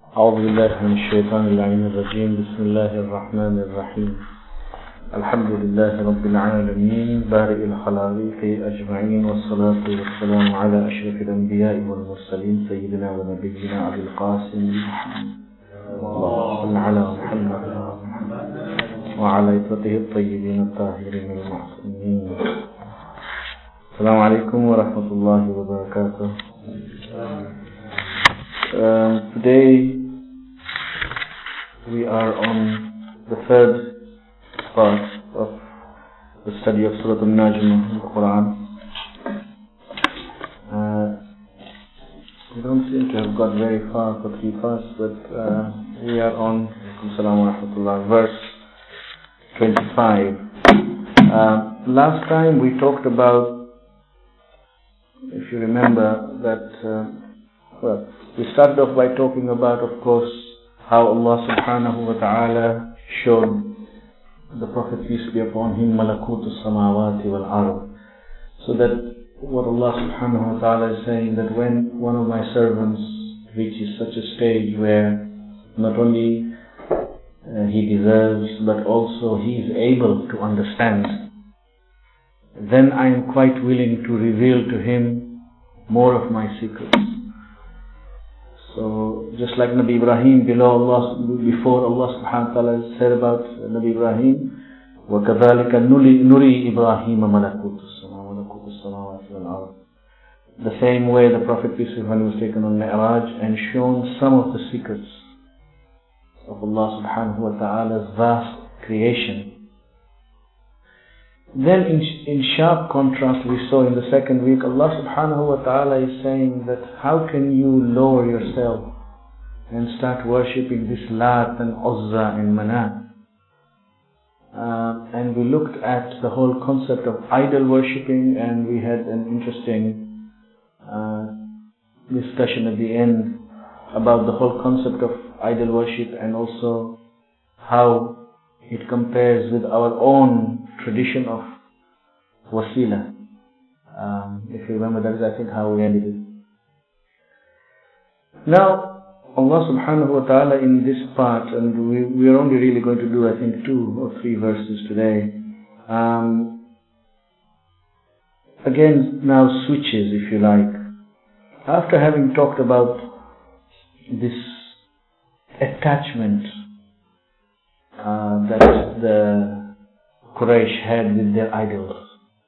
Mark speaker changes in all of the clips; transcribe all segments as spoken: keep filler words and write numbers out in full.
Speaker 1: أعوذ بالله من الشيطان اللعين الرجيم. بسم الله الرحمن الرحيم. الحمد لله رب العالمين بارئ الخلائق أجمعين، والصلاة والسلام على أشرف الأنبياء والمرسلين سيدنا ونبينا أبي القاسم اللهم صل على محمد وعلى إخوته الطيبين الطاهرين المحسنين. السلام عليكم ورحمة الله وبركاته. Uh, today we are on the third part of the study of Surah Al-Najm in the Quran. Uh, we don't seem to have got very far for three parts, but uh, we are on verse twenty-five. Uh, last time we talked about, if you remember, that uh, well, we started off by talking about, of course, how Allah subhanahu wa ta'ala showed the Prophet, peace be upon him, malakutu samawati wal ard. So that what Allah subhanahu wa ta'ala is saying, that when one of my servants reaches such a stage where not only uh, he deserves, but also he is able to understand, then I am quite willing to reveal to him more of my secrets. So, just like Nabi Ibrahim, below Allah, before Allah subhanahu wa ta'ala said about Nabi Ibrahim, وَكَذَلِكَ نُرِي إِبْرَاهِيمَ مَلَكُوتُ السَّمَاوَاتِ وَالْأَرْضِ. The same way the Prophet, peace be upon him, was taken on Mi'raj and shown some of the secrets of Allah subhanahu wa ta'ala's vast creation. Then in, in sharp contrast, we saw in the second week, Allah subhanahu wa ta'ala is saying that how can you lower yourself and start worshipping this Lat and Uzza and Manat? Uh, and we looked at the whole concept of idol worshipping, and we had an interesting uh, discussion at the end about the whole concept of idol worship and also how it compares with our own tradition of wasila. Um, if you remember, that is, I think, how we ended it. Now, Allah subhanahu wa ta'ala in this part, and we, we are only really going to do, I think, two or three verses today, um, again now switches, if you like. After having talked about this attachment uh, that the Quraysh had with their idols,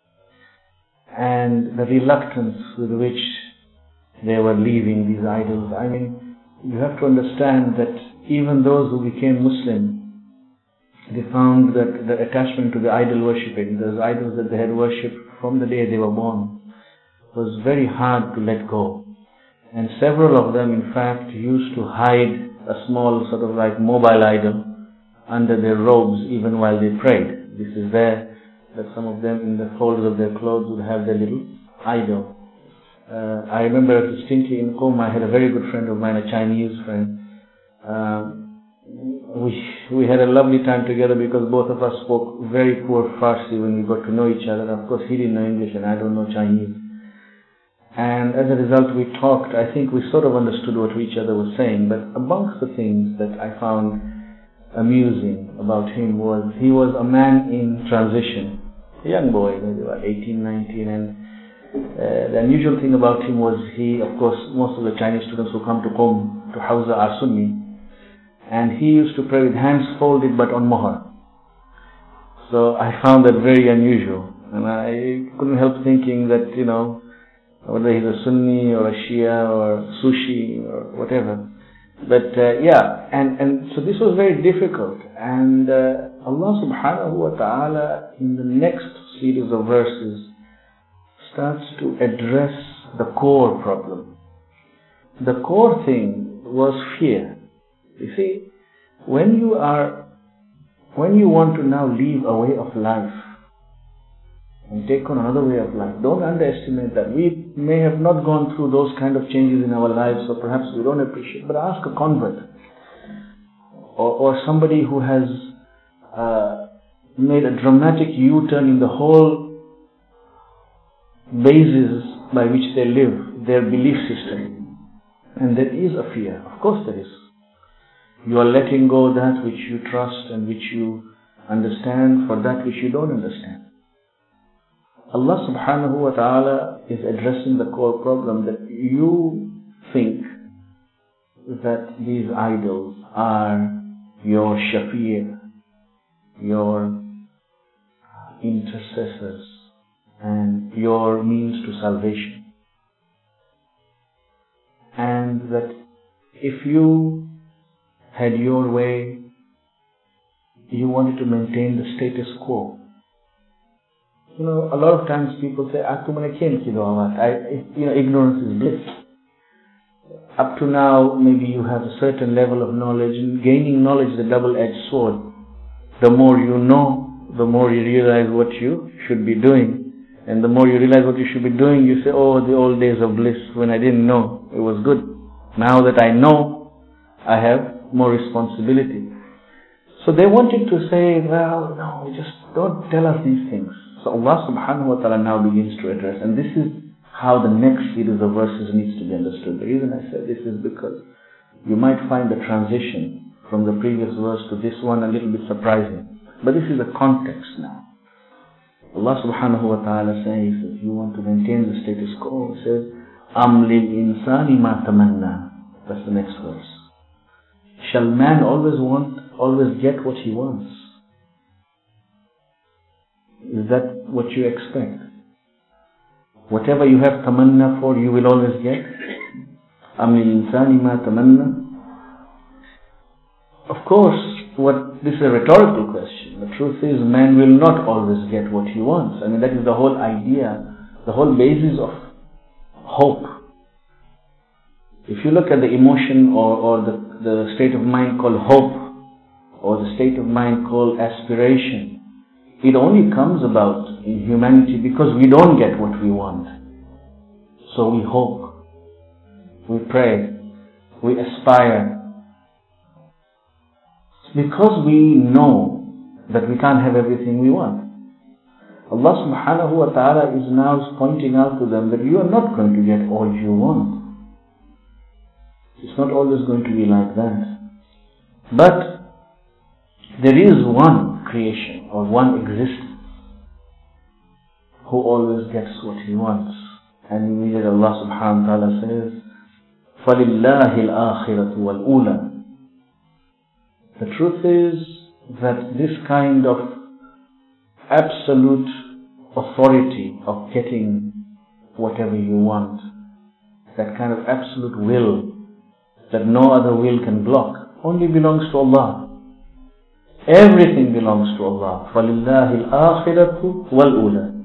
Speaker 1: and the reluctance with which they were leaving these idols. I mean, you have to understand that even those who became Muslim, they found that the attachment to the idol worshipping, those idols that they had worshipped from the day they were born, was very hard to let go. And several of them, in fact, used to hide a small sort of like mobile idol under their robes even while they prayed. This is there that some of them in the folds of their clothes would have their little idol. Uh, I remember distinctly in Qom, I had a very good friend of mine, a Chinese friend. Um, we we had a lovely time together because both of us spoke very poor Farsi when we got to know each other. Of course, he didn't know English and I don't know Chinese. And as a result, we talked. I think we sort of understood what each other was saying. But amongst the things that I found amusing about him was he was a man in transition, a young boy, maybe about eighteen, nineteen, and uh, the unusual thing about him was he, of course, most of the Chinese students who come to Qom, to Hawza, are Sunni, and he used to pray with hands folded but on mohar. So I found that very unusual, and I couldn't help thinking that, you know, whether he's a Sunni or a Shia or Sushi or whatever. But uh, yeah, and, and so this was very difficult, and uh, Allah subhanahu wa ta'ala in the next series of verses starts to address the core problem. The core thing was fear. You see, when you are, when you want to now leave a way of life and take on another way of life, don't underestimate that. We may have not gone through those kind of changes in our lives, so perhaps we don't appreciate, but ask a convert or, or somebody who has uh, made a dramatic U-turn in the whole basis by which they live, their belief system. And there is a fear, of course there is. You are letting go that which you trust and which you understand for that which you don't understand. Allah subhanahu wa ta'ala is addressing the core problem that you think that these idols are your shafi'ah, your intercessors and your means to salvation. And that if you had your way, you wanted to maintain the status quo. You know, a lot of times people say, I, you know, ignorance is bliss. Up to now, maybe you have a certain level of knowledge, and gaining knowledge is a double-edged sword. The more you know, the more you realize what you should be doing. And the more you realize what you should be doing, you say, oh, the old days of bliss when I didn't know, it was good. Now that I know, I have more responsibility. So they wanted to say, well, no, just don't tell us these things. So Allah subhanahu wa ta'ala now begins to address, and this is how the next series of verses needs to be understood. The reason I said this is because you might find the transition from the previous verse to this one a little bit surprising. But this is the context now. Allah subhanahu wa ta'ala says, if you want to maintain the status quo, He says, Am lil insani ma tamanna. That's the next verse. Shall man always want, always get what he wants? Is that what you expect? Whatever you have tamanna for, you will always get? Am lil insani ma tamanna. Of course, what this is a rhetorical question. The truth is, man will not always get what he wants. I mean, that is the whole idea, the whole basis of hope. If you look at the emotion or, or the, the state of mind called hope, or the state of mind called aspiration, it only comes about in humanity because we don't get what we want. So we hope, we pray, we aspire. Because we know that we can't have everything we want. Allah subhanahu wa ta'ala is now pointing out to them that you are not going to get all you want. It's not always going to be like that. But there is one creation or one existence who always gets what he wants. And immediately Allah subhanahu wa ta'ala says, فَلِلَّهِ الْآخِرَةُ وَالْأُولَى. The truth is that this kind of absolute authority of getting whatever you want, that kind of absolute will that no other will can block, only belongs to Allah. Everything belongs to Allah. فَلِلَّهِ الْآخِرَةُ وَالْأُولَى.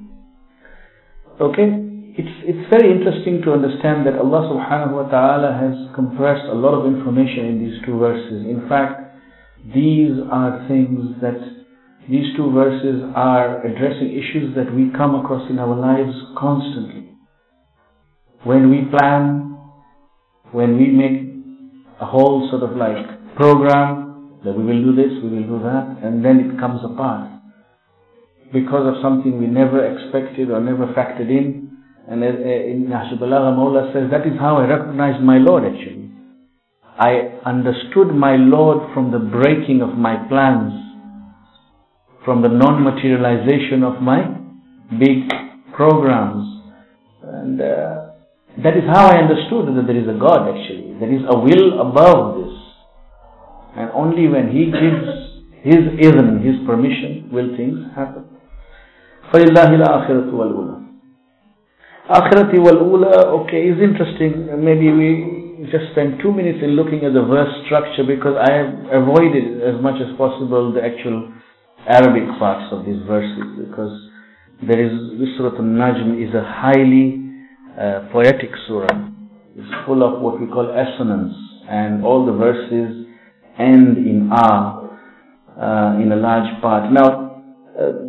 Speaker 1: Okay? It's, it's very interesting to understand that Allah subhanahu wa ta'ala has compressed a lot of information in these two verses. In fact, these are things that, these two verses are addressing issues that we come across in our lives constantly. When we plan, when we make a whole sort of like program that we will do this, we will do that, and then it comes apart because of something we never expected or never factored in. And in Nahj al-Balagha, Mawla says, that is how I recognized my Lord actually. I understood my Lord from the breaking of my plans, from the non-materialization of my big programs. And uh, that is how I understood that there is a God actually. There is a will above this. And only when He gives His idhn, His permission, will things happen. فَلِلَّهِ الْآخِرَةُ وَالْأُولَى. Akhirati wal-ula, okay, is interesting. Maybe we just spend two minutes in looking at the verse structure because I have avoided as much as possible the actual Arabic parts of these verses because there is, this Surah An-Najm is a highly uh, poetic surah. It's full of what we call assonance, and all the verses end in ah uh, in a large part. Now, uh,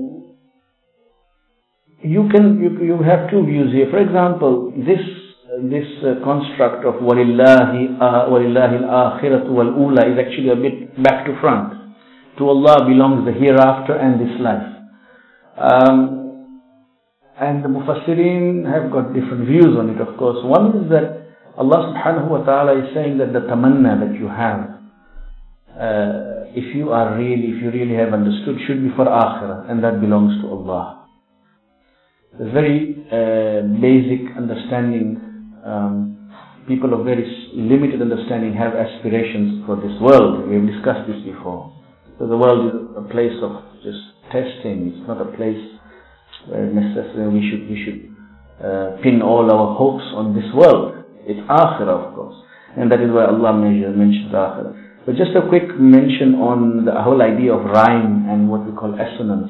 Speaker 1: You can you, you have two views here. For example, this uh, this uh, construct of walillahi uh, walillahi al-akhiratu wal-ula is actually a bit back to front. To Allah belongs the hereafter and this life. Um, and the Mufassirin have got different views on it, of course. One is that Allah subhanahu wa ta'ala is saying that the tamanna that you have, uh, if you are really, if you really have understood, should be for akhirah, and that belongs to Allah. The very uh, basic understanding, um, people of very limited understanding have aspirations for this world. We have discussed this before. So the world is a place of just testing. It's not a place where necessarily we should we should uh, pin all our hopes on this world. It's akhirah, of course, and that is why Allah measure, mentions akhirah. But just a quick mention on the whole idea of rhyme and what we call assonance.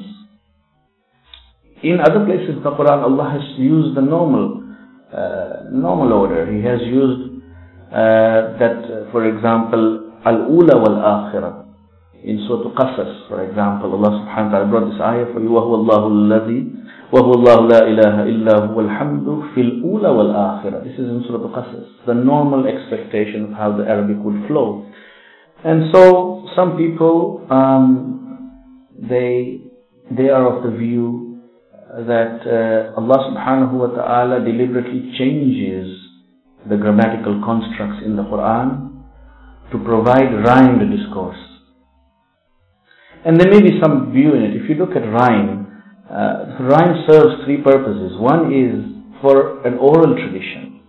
Speaker 1: In other places in the Quran, Allah has used the normal uh, normal order. He has used uh, that, uh, for example, al-ula wal-akhirah. In Surah Qasas, for example, Allah subhanahu wa ta'ala brought this ayah for you. وَهُوَ اللَّهُ الَّذِي وَهُوَ اللَّهُ لَا إِلَهَ إِلَّا هُوَ الْحَمْدُ فِي الْأُولَى وَالْآخِرَةِ. This is in Surah Qasas, the normal expectation of how the Arabic would flow. And so, some people, um, they they are of the view that uh, Allah subhanahu wa ta'ala deliberately changes the grammatical constructs in the Quran to provide rhymed discourse. And there may be some view in it. If you look at rhyme, uh, rhyme serves three purposes. One is for an oral tradition.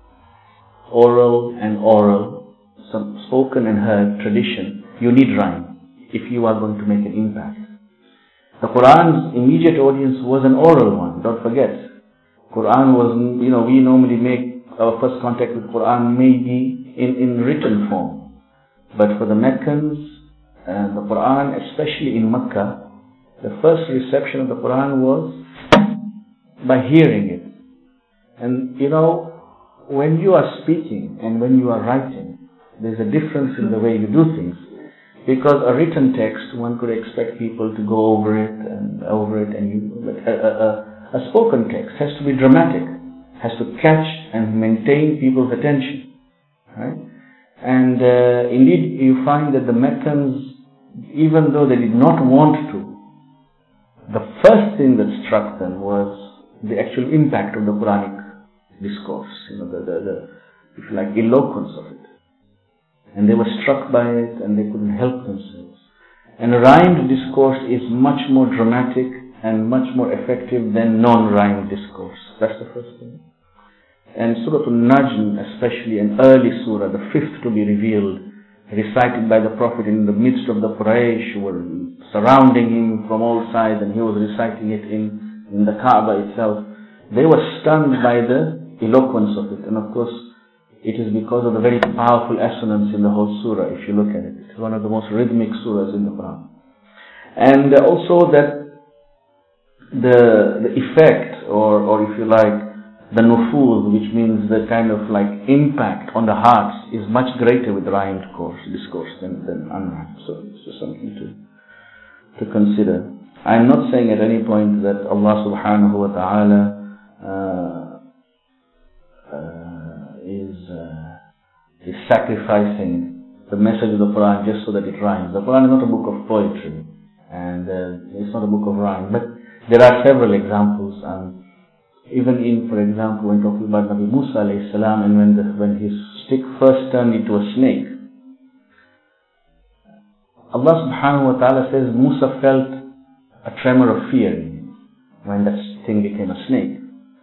Speaker 1: Oral and oral, some spoken and heard tradition. You need rhyme if you are going to make an impact. The Quran's immediate audience was an oral one, don't forget. Quran was, you know, we normally make our first contact with Quran maybe in, in written form. But for the Meccans, and the Quran, especially in Mecca, the first reception of the Quran was by hearing it. And you know, when you are speaking and when you are writing, there's a difference in the way you do things. Because a written text, one could expect people to go over it and over it, and you, but a, a, a spoken text has to be dramatic, has to catch and maintain people's attention, right? And uh, indeed, you find that the Meccans, even though they did not want to, the first thing that struck them was the actual impact of the Quranic discourse, you know, the, the, the if you like, eloquence of it. And they were struck by it and they couldn't help themselves. And rhymed discourse is much more dramatic and much more effective than non-rhymed discourse. That's the first thing. And Surah An-Najm, especially an early surah, the fifth to be revealed, recited by the Prophet in the midst of the Quraysh who were surrounding him from all sides, and he was reciting it in, in the Kaaba itself. They were stunned by the eloquence of it. And of course, it is because of the very powerful assonance in the whole surah, if you look at it. It's one of the most rhythmic surahs in the Quran. And also that the, the effect, or, or if you like, the nufuz, which means the kind of like impact on the hearts, is much greater with rhymed course, discourse than, than unrhymed. So it's just something to, to consider. I'm not saying at any point that Allah subhanahu wa ta'ala uh, uh, is, uh, is sacrificing the message of the Quran just so that it rhymes. The Quran is not a book of poetry, and uh, it's not a book of rhyme, but there are several examples. Um, even in, for example, when talking about Nabi Musa alayhi salam, and when, the, when his stick first turned into a snake, Allah subhanahu wa ta'ala says Musa felt a tremor of fear in him when that thing became a snake.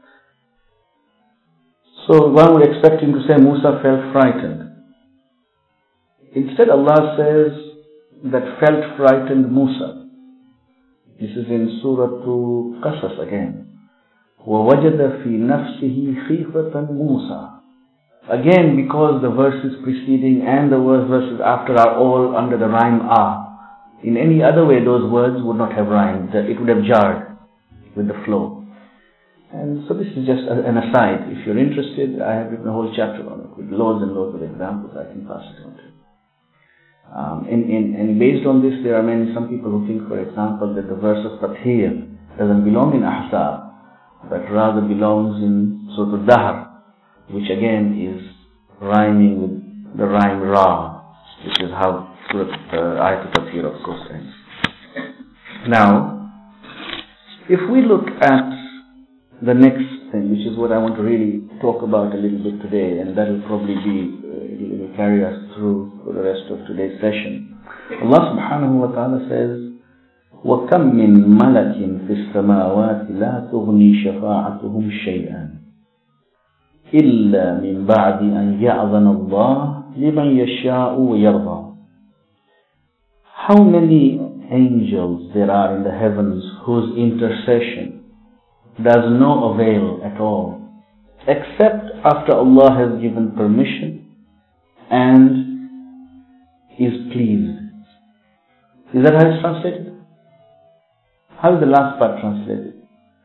Speaker 1: So one would expect him to say Musa felt frightened. Instead, Allah says that felt frightened Musa. This is in Surah Qasas again. وَوَجَدَ فِي نَفْسِهِ خِيفَةً مُوسَى. Again, because the verses preceding and the verses after are all under the rhyme are. In any other way, those words would not have rhymed. It would have jarred with the flow. And so this is just an aside. If you're interested, I have written a whole chapter on it with loads and loads of examples. I can pass it on to you. Um, and, and, and based on this, there are many, some people who think, for example, that the verse of Tathir doesn't belong in Ahzab, but rather belongs in Surah Al-Dahr, which again is rhyming with the rhyme Ra, which is how Surah uh, Ayat Tathir, of course, ends. Now, if we look at the next thing, which is what I want to really talk about a little bit today, and that will probably be, uh, it will carry us through for the rest of today's session.
Speaker 2: Allah subhanahu wa ta'ala says, وَكَمْ مِنْ مَلَكٍ فِي السَّمَاوَاتِ لَا تُغْنِي شَفَاعَتُهُمْ شَيْئًا إِلَّا مِنْ بَعْدِ أَنْ يَأْذَنَ اللَّهُ لِمَنْ يَشَاءُ وَيَرْضَى. How many angels there are in the heavens whose intercession does no avail at all, except after Allah has given permission and is pleased. Is that how it's translated? How is the last part translated?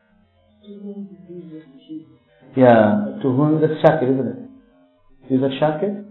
Speaker 2: Yeah, to whom? That's Shakir, isn't it? Is that Shakir?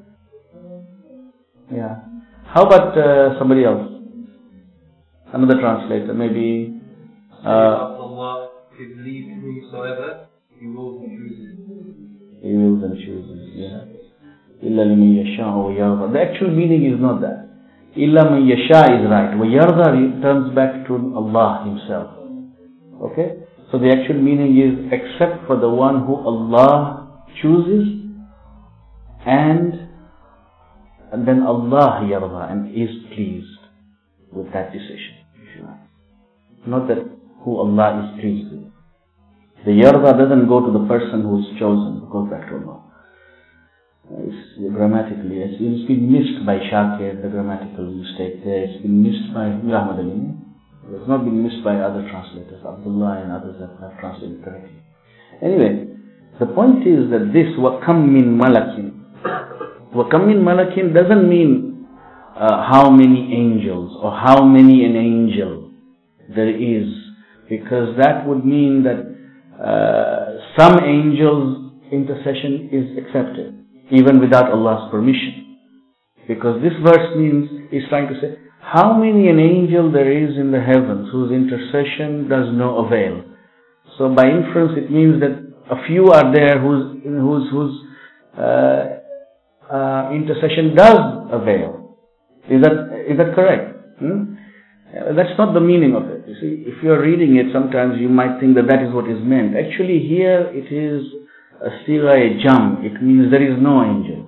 Speaker 2: Yeah. How about uh, somebody else? Another translator, maybe. Uh,
Speaker 3: Allah is lead whomsoever He wills and chooses.
Speaker 2: He wills and chooses, yeah. إِلَّا لِمَنْ يَشَاءُ وَيَرْضَى. The actual meaning is not that. إِلَّا مَنْ يَشَاء is right. وَيَرْضَى turns back to Allah Himself. Okay? So the actual meaning is except for the one who Allah chooses and, and then Allah yarda and is pleased with that decision. Not that who Allah is pleased with. The yarda doesn't go to the person who is chosen, it goes back to Allah. It's grammatically, it's, it's been missed by Shakir, the grammatical mistake there. It's been missed by Ahmad Ali. It's not been missed by other translators. Abdullah and others have, have translated correctly. Anyway, the point is that this وَكَمْ مِنْ مَلَكٍ وَكَمْ مِنْ مَلَكٍ doesn't mean uh, how many angels or how many an angel there is, because that would mean that uh, some angels' intercession is accepted even without Allah's permission. Because this verse means, is trying to say, how many an angel there is in the heavens whose intercession does no avail. So by inference it means that a few are there whose, whose, whose uh, uh, intercession does avail. Is that, is that correct? Hmm? Uh, that's not the meaning of it. You see, if you're reading it, sometimes you might think that that is what is meant. Actually here it is a sira jam. It means there is no angel.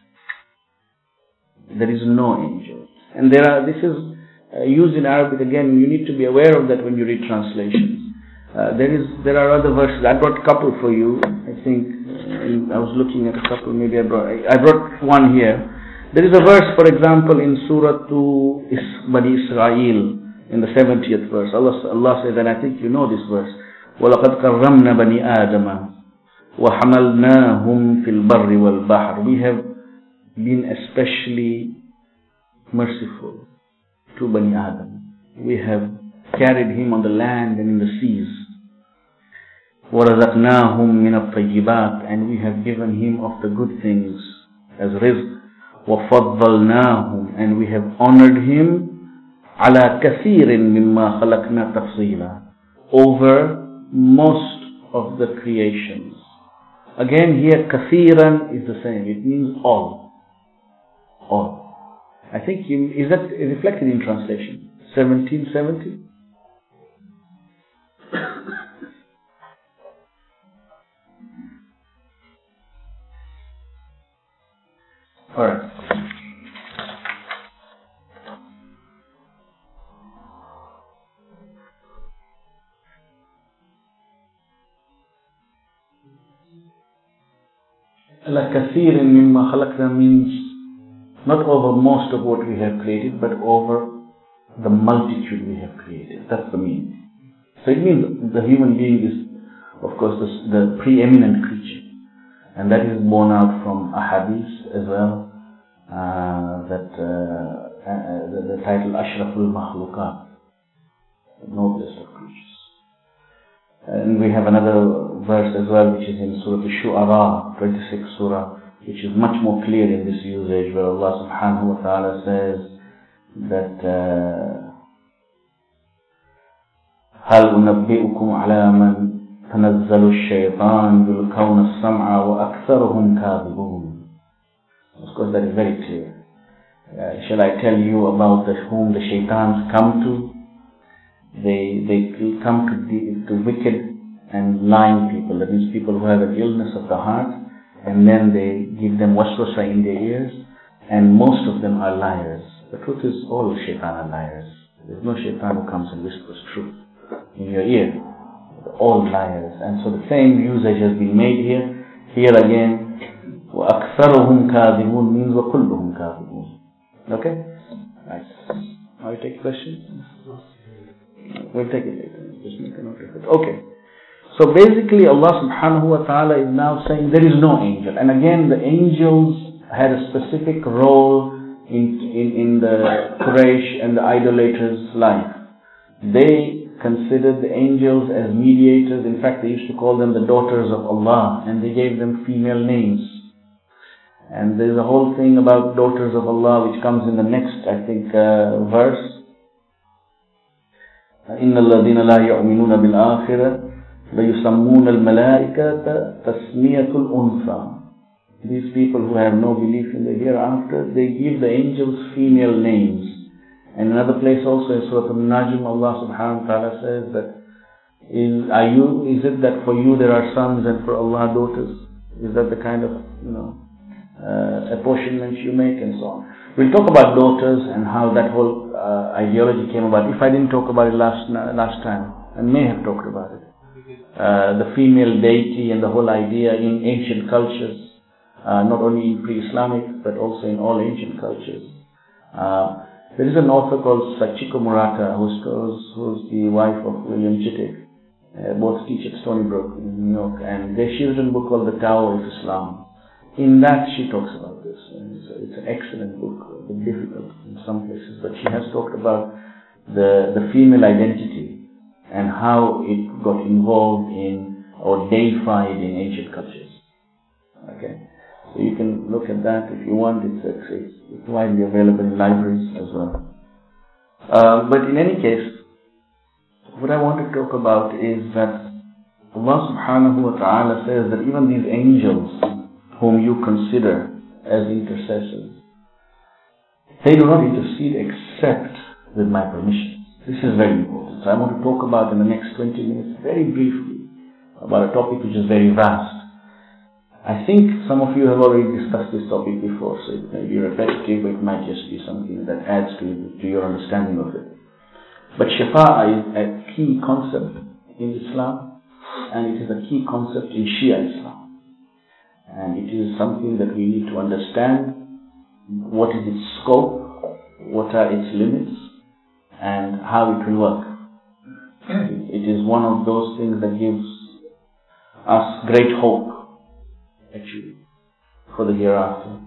Speaker 2: There is no angel. And there are, this is uh, used in Arabic again, you need to be aware of that when you read translations. Uh, there is, there are other verses. I brought a couple for you. I think, uh, I was looking at a couple, maybe I brought, I, I brought one here. There is a verse, for example, in Surah to Bani Israel, in the seventieth verse. Allah, Allah says, and I think you know this verse, وَلَقَدْ كَرَّمْنَا بَنِي آدَمَ وَحَمَلْنَاهُمْ فِي الْبَرِّ وَالْبَحْرِ. We have been especially merciful to Bani Adam. We have carried him on the land and in the seas. وَرَزَقْنَاهُمْ مِنَ الطَّيِّبَاتِ. And we have given him of the good things as rizq. وَفَضَّلْنَاهُمْ. And we have honored him عَلَى كَثِيرٍ مِمَّا خَلَقْنَا تَفْصِيلًا. Over most of the creations. Again here, kathiran is the same. It means all. All. I think, you, is that reflected in translation? seventeen seventy? Alright. La kathirin mimma khalaqna means not over most of what we have created, but over the multitude we have created. That's the meaning. So it means the human being is, of course, the, the preeminent creature. And that is borne out from a hadith as well, uh, that uh, uh, the, the title Ashraful Makhluqat, the noblest of creatures. And we have another verse as well, which is in Surah Al-Shu'ara, twenty-sixth Surah, which is much more clear in this usage, where Allah subhanahu wa ta'ala says that هَلْ أُنَبِّئُكُمْ عَلَى مَنْ تَنَزَّلُ الشَّيْطَانِ يُلْقَوْنَ السَّمْعَ وَأَكْثَرُهُمْ كَاذِبُونَ. Of course that is very clear. Uh, shall I tell you about the, whom the shaitans come to? They they come to, the, to wicked and lying people. That means people who have an illness of the heart, and then they give them waswasa in their ears, and most of them are liars. The truth is all shaitan are liars. There's no shaitan who comes and whispers truth in your ear. They're all liars. And so the same usage has been made here. Here again, وَأَكْثَرُهُمْ كَاذِبُونَ means وَكُلُّهُمْ كَاذِبُونَ. Okay? Right. Now you take questions? We'll take it later. Just make a note of it. Okay. So basically Allah subhanahu wa ta'ala is now saying there is no angel. And again, the angels had a specific role in, in, in the Quraysh and the idolaters' life. They considered the angels as mediators. In fact, they used to call them the daughters of Allah, and they gave them female names. And there's a whole thing about daughters of Allah which comes in the next, I think, uh, verse. إِنَّ الَّذِينَ لَا يُؤْمِنُونَ بِالْآخِرَةِ لَيُسَمُّونَ الْمَلَائِكَةَ تَسْمِيَةُ الْأُنْثَى. These people who have no belief in the hereafter, they give the angels female names. And another place also in Surah Al-Najm, Allah subhanahu wa ta'ala says that, is, are you, is it that for you there are sons and for Allah daughters? Is that the kind of, you know, uh, apportionment you make and so on? We'll talk about daughters and how that whole uh, ideology came about. If I didn't talk about it last last time, I may have talked about it. Uh, the female deity and the whole idea in ancient cultures, uh, not only in pre-Islamic but also in all ancient cultures. Uh, there is an author called Sachiko Murata who's, who's the wife of William Chittick. Uh, both teach at Stony Brook in New York, and she has written a book called The Tao of Islam. In that she talks about this. And it's, a, it's an excellent book, a bit difficult in some places, but she has talked about the, the female identity and how it got involved in or deified in ancient cultures. Okay, so you can look at that if you want. It's, it's, it's widely available in libraries as well. Uh, but in any case, what I want to talk about is that Allah subhanahu wa ta'ala says that even these angels whom you consider as intercessors, they do not intercede except with my permission. This is very important. So I want to talk about in the next twenty minutes, very briefly, about a topic which is very vast. I think some of you have already discussed this topic before, so it may be repetitive, but it might just be something that adds to, to your understanding of it. But Shafa'a is a key concept in Islam, and it is a key concept in Shia Islam. And it is something that we need to understand. What is its scope? What are its limits? And how it will work. It is one of those things that gives us great hope, actually, for the hereafter.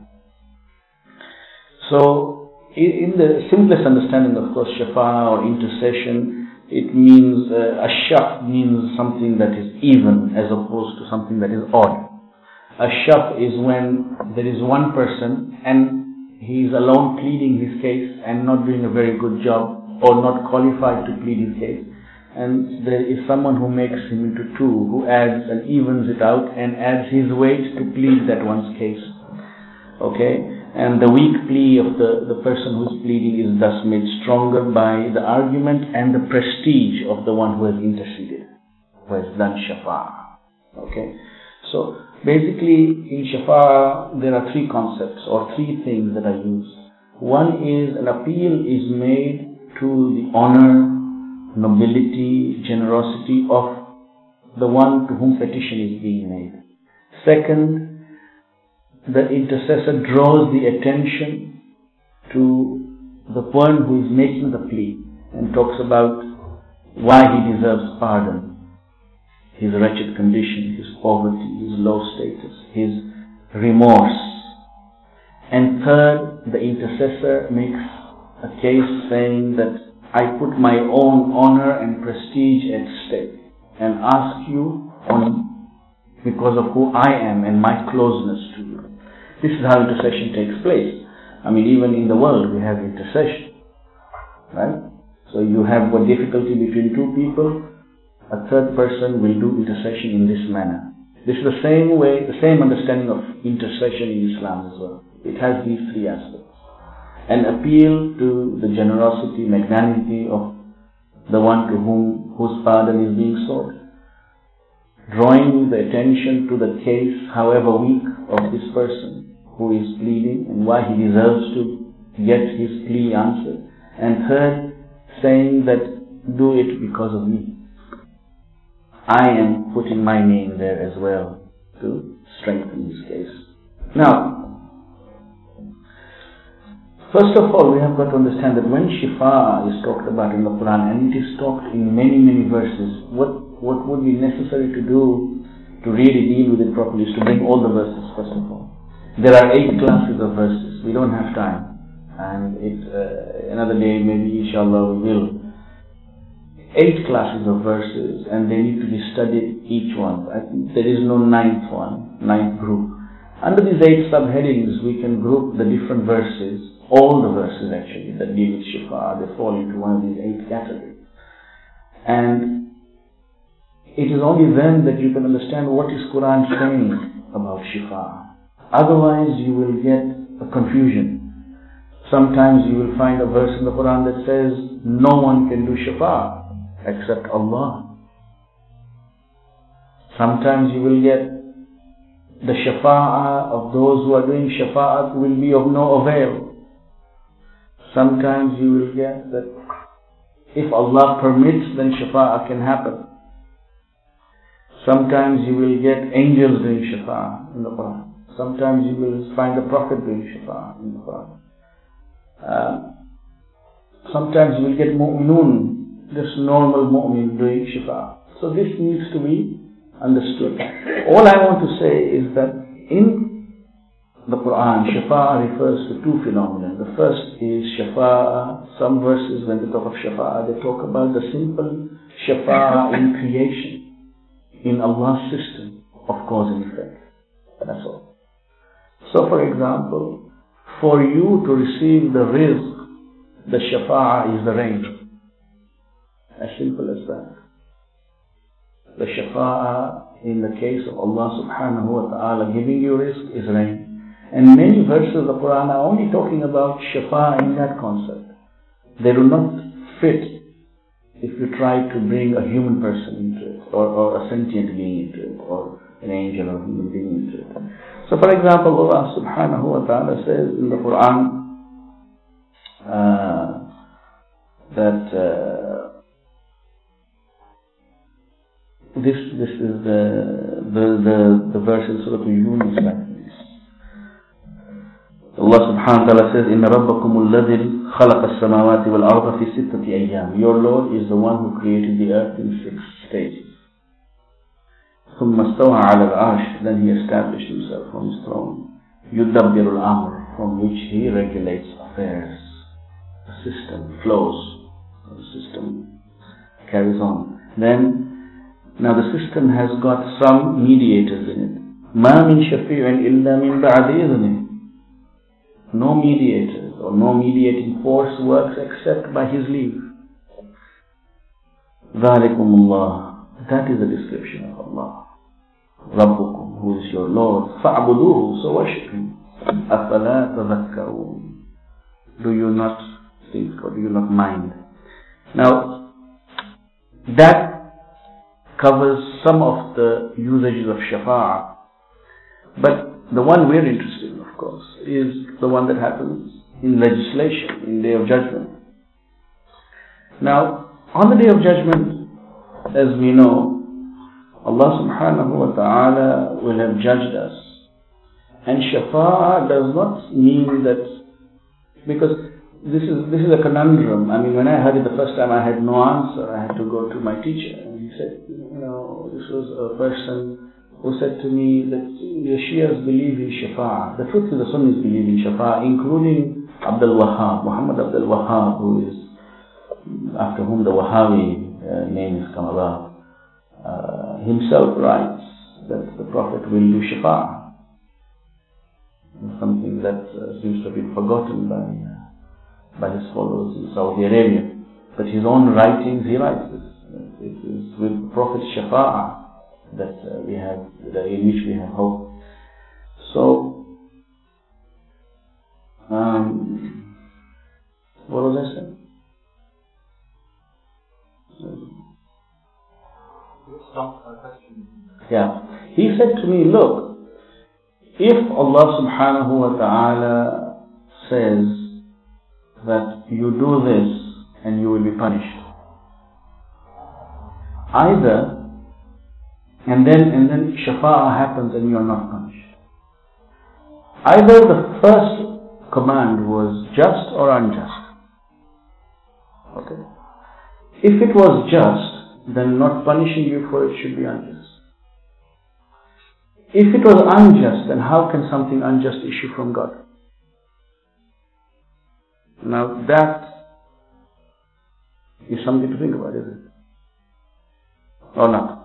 Speaker 2: So, in the simplest understanding, of course, Shafa'a or intercession, it means, uh, Ashaf means something that is even as opposed to something that is odd. Ashaf is when there is one person and he is alone pleading his case and not doing a very good job or not qualified to plead his case. And there is someone who makes him into two, who adds and evens it out and adds his weight to plead that one's case. Okay? And the weak plea of the, the person who is pleading is thus made stronger by the argument and the prestige of the one who has interceded, who has done Shafa'a. Okay? So, basically, in Shafa'a, there are three concepts or three things that are used. One is an appeal is made to the honor, nobility, generosity of the one to whom petition is being made. Second, the intercessor draws the attention to the one who is making the plea and talks about why he deserves pardon. His wretched condition, his poverty, his low status, his remorse. And third, the intercessor makes a case saying that I put my own honor and prestige at stake and ask you on because of who I am and my closeness to you. This is how intercession takes place. I mean, even in the world we have intercession, right? So you have a difficulty between two people. A third person will do intercession in this manner. This is the same way, the same understanding of intercession in Islam as well. It has these three aspects. An appeal to the generosity, magnanimity of the one to whom whose pardon is being sought. Drawing the attention to the case, however weak, of this person who is pleading and why he deserves to get his plea answered. And third, saying that do it because of me. I am putting my name there as well to strengthen his case. Now, first of all, we have got to understand that when shifa is talked about in the Quran, and it is talked in many, many verses, what, what would be necessary to do to really deal with it properly is to bring all the verses first of all. There are eight classes of verses. We don't have time. And it, uh, another day, maybe inshallah we will. Eight classes of verses, and they need to be studied each one. I think there is no ninth one, ninth group. Under these eight subheadings, we can group the different verses, all the verses actually, that deal with shifa. They fall into one of these eight categories. And it is only then that you can understand what is Quran saying about shifa. Otherwise, you will get a confusion. Sometimes you will find a verse in the Quran that says, no one can do shifa except Allah. Sometimes you will get the shafa'ah of those who are doing shafa'at will be of no avail. Sometimes you will get that if Allah permits, then shafa'ah can happen. Sometimes you will get angels doing shafa'ah in the Quran. Sometimes you will find the Prophet doing shafa'ah in the Quran. Uh, sometimes you will get mu'minun, just normal mu'min doing shifa. So this needs to be understood. All I want to say is that in the Quran, shifa refers to two phenomena. The first is shifa. Some verses when they talk of shifa, they talk about the simple shifa in creation, in Allah's system of cause and effect. That's all. So for example, for you to receive the rizq, the shifa is the rain. As simple as that. The shafa'ah in the case of Allah subhanahu wa ta'ala giving you rizq is rain. And many verses of the Quran are only talking about shafa'ah in that concept. They do not fit if you try to bring a human person into it, or, or a sentient being into it, or an angel or a human being into it. So for example, Allah subhanahu wa ta'ala says in the Quran uh, that uh, This this is the the the, the verse in Surah Yunus like this. Allah subhanahu wa ta'ala says, Inna rabbakum alladhi khalaqa as-samawati wal arda fi sittati ayyam. Your Lord is the one who created the earth in six stages. ثم استوى على العرش. Then he established himself on his throne. يدبر الأمر, from which he regulates affairs. The system flows. The system carries on. Then Now the system has got some mediators in it. مَا مِن شَفِيعٍ إِلَّا مِن بَعْدِ إِذْنِهِ. No mediators or no mediating force works except by his leave. ذَلِكُمُ اللَّهُ. That is the description of Allah. رَبُّكُمْ, who is your Lord. فَاعْبُدُوهُ, so worship him. أَفَلَا تَذَكَّرُونَ. Do you not think or do you not mind? Now, that covers some of the usages of shafa'ah. But the one we're interested in, of course, is the one that happens in legislation, in Day of Judgment. Now, on the Day of Judgment, as we know, Allah subhanahu wa ta'ala will have judged us. And shafa'ah does not mean that, because this is this is a conundrum. I mean, when I heard it the first time, I had no answer. I had to go to my teacher. And he said, you know, this was a person who said to me that the Shias believe in shafa'ah. The truth is the Sunnis believe in shafa'ah, including Abdul Wahhab, Muhammad Abdul Wahhab, who is, after whom the Wahhabi uh, name has come about. Uh, himself writes that the Prophet will do shafa'ah. Something that uh, seems to have been forgotten by uh, by his followers in Saudi Arabia. But his own writings, he writes this. It is with Prophet Shafa'ah that uh, we have, in which we have hope. So, um, what was I saying? Yeah. He said to me, look, if Allah subhanahu wa ta'ala says that you do this and you will be punished. Either, and then and then shafa'ah happens and you are not punished. Either the first command was just or unjust. Okay. If it was just, then not punishing you for it should be unjust. If it was unjust, then how can something unjust issue from God? Now that is something to think about, isn't it? Or not?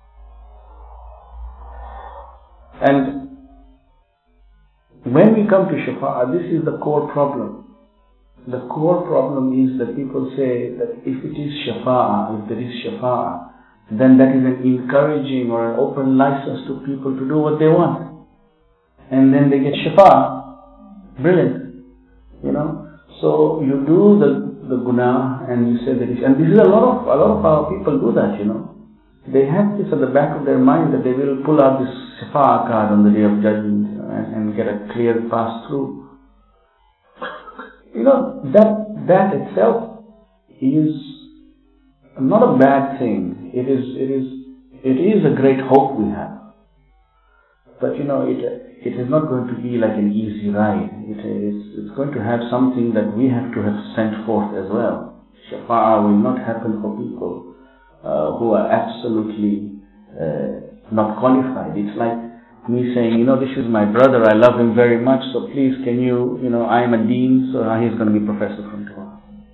Speaker 2: And when we come to shafa'ah, this is the core problem. The core problem is that people say that if it is shafa'ah, if there is shafa'ah, then that is an encouraging or an open license to people to do what they want. And then they get shafa'ah. Brilliant. You know. So you do the, the guna and you say that, it, and this is a lot of, a lot of our people do that, you know. They have this at the back of their mind that they will pull out this shafa'ah card on the day of judgment, you know, and, and get a clear pass through. You know, that, that itself is not a bad thing. It is, it is, it is a great hope we have. But you know, it, it is not going to be like an easy ride. It is, it's going to have something that we have to have sent forth as well. Shafa'ah will not happen for people uh, who are absolutely uh, not qualified. It's like me saying, you know, this is my brother, I love him very much, so please can you, you know, I am a dean, so he's going to be professor from tomorrow.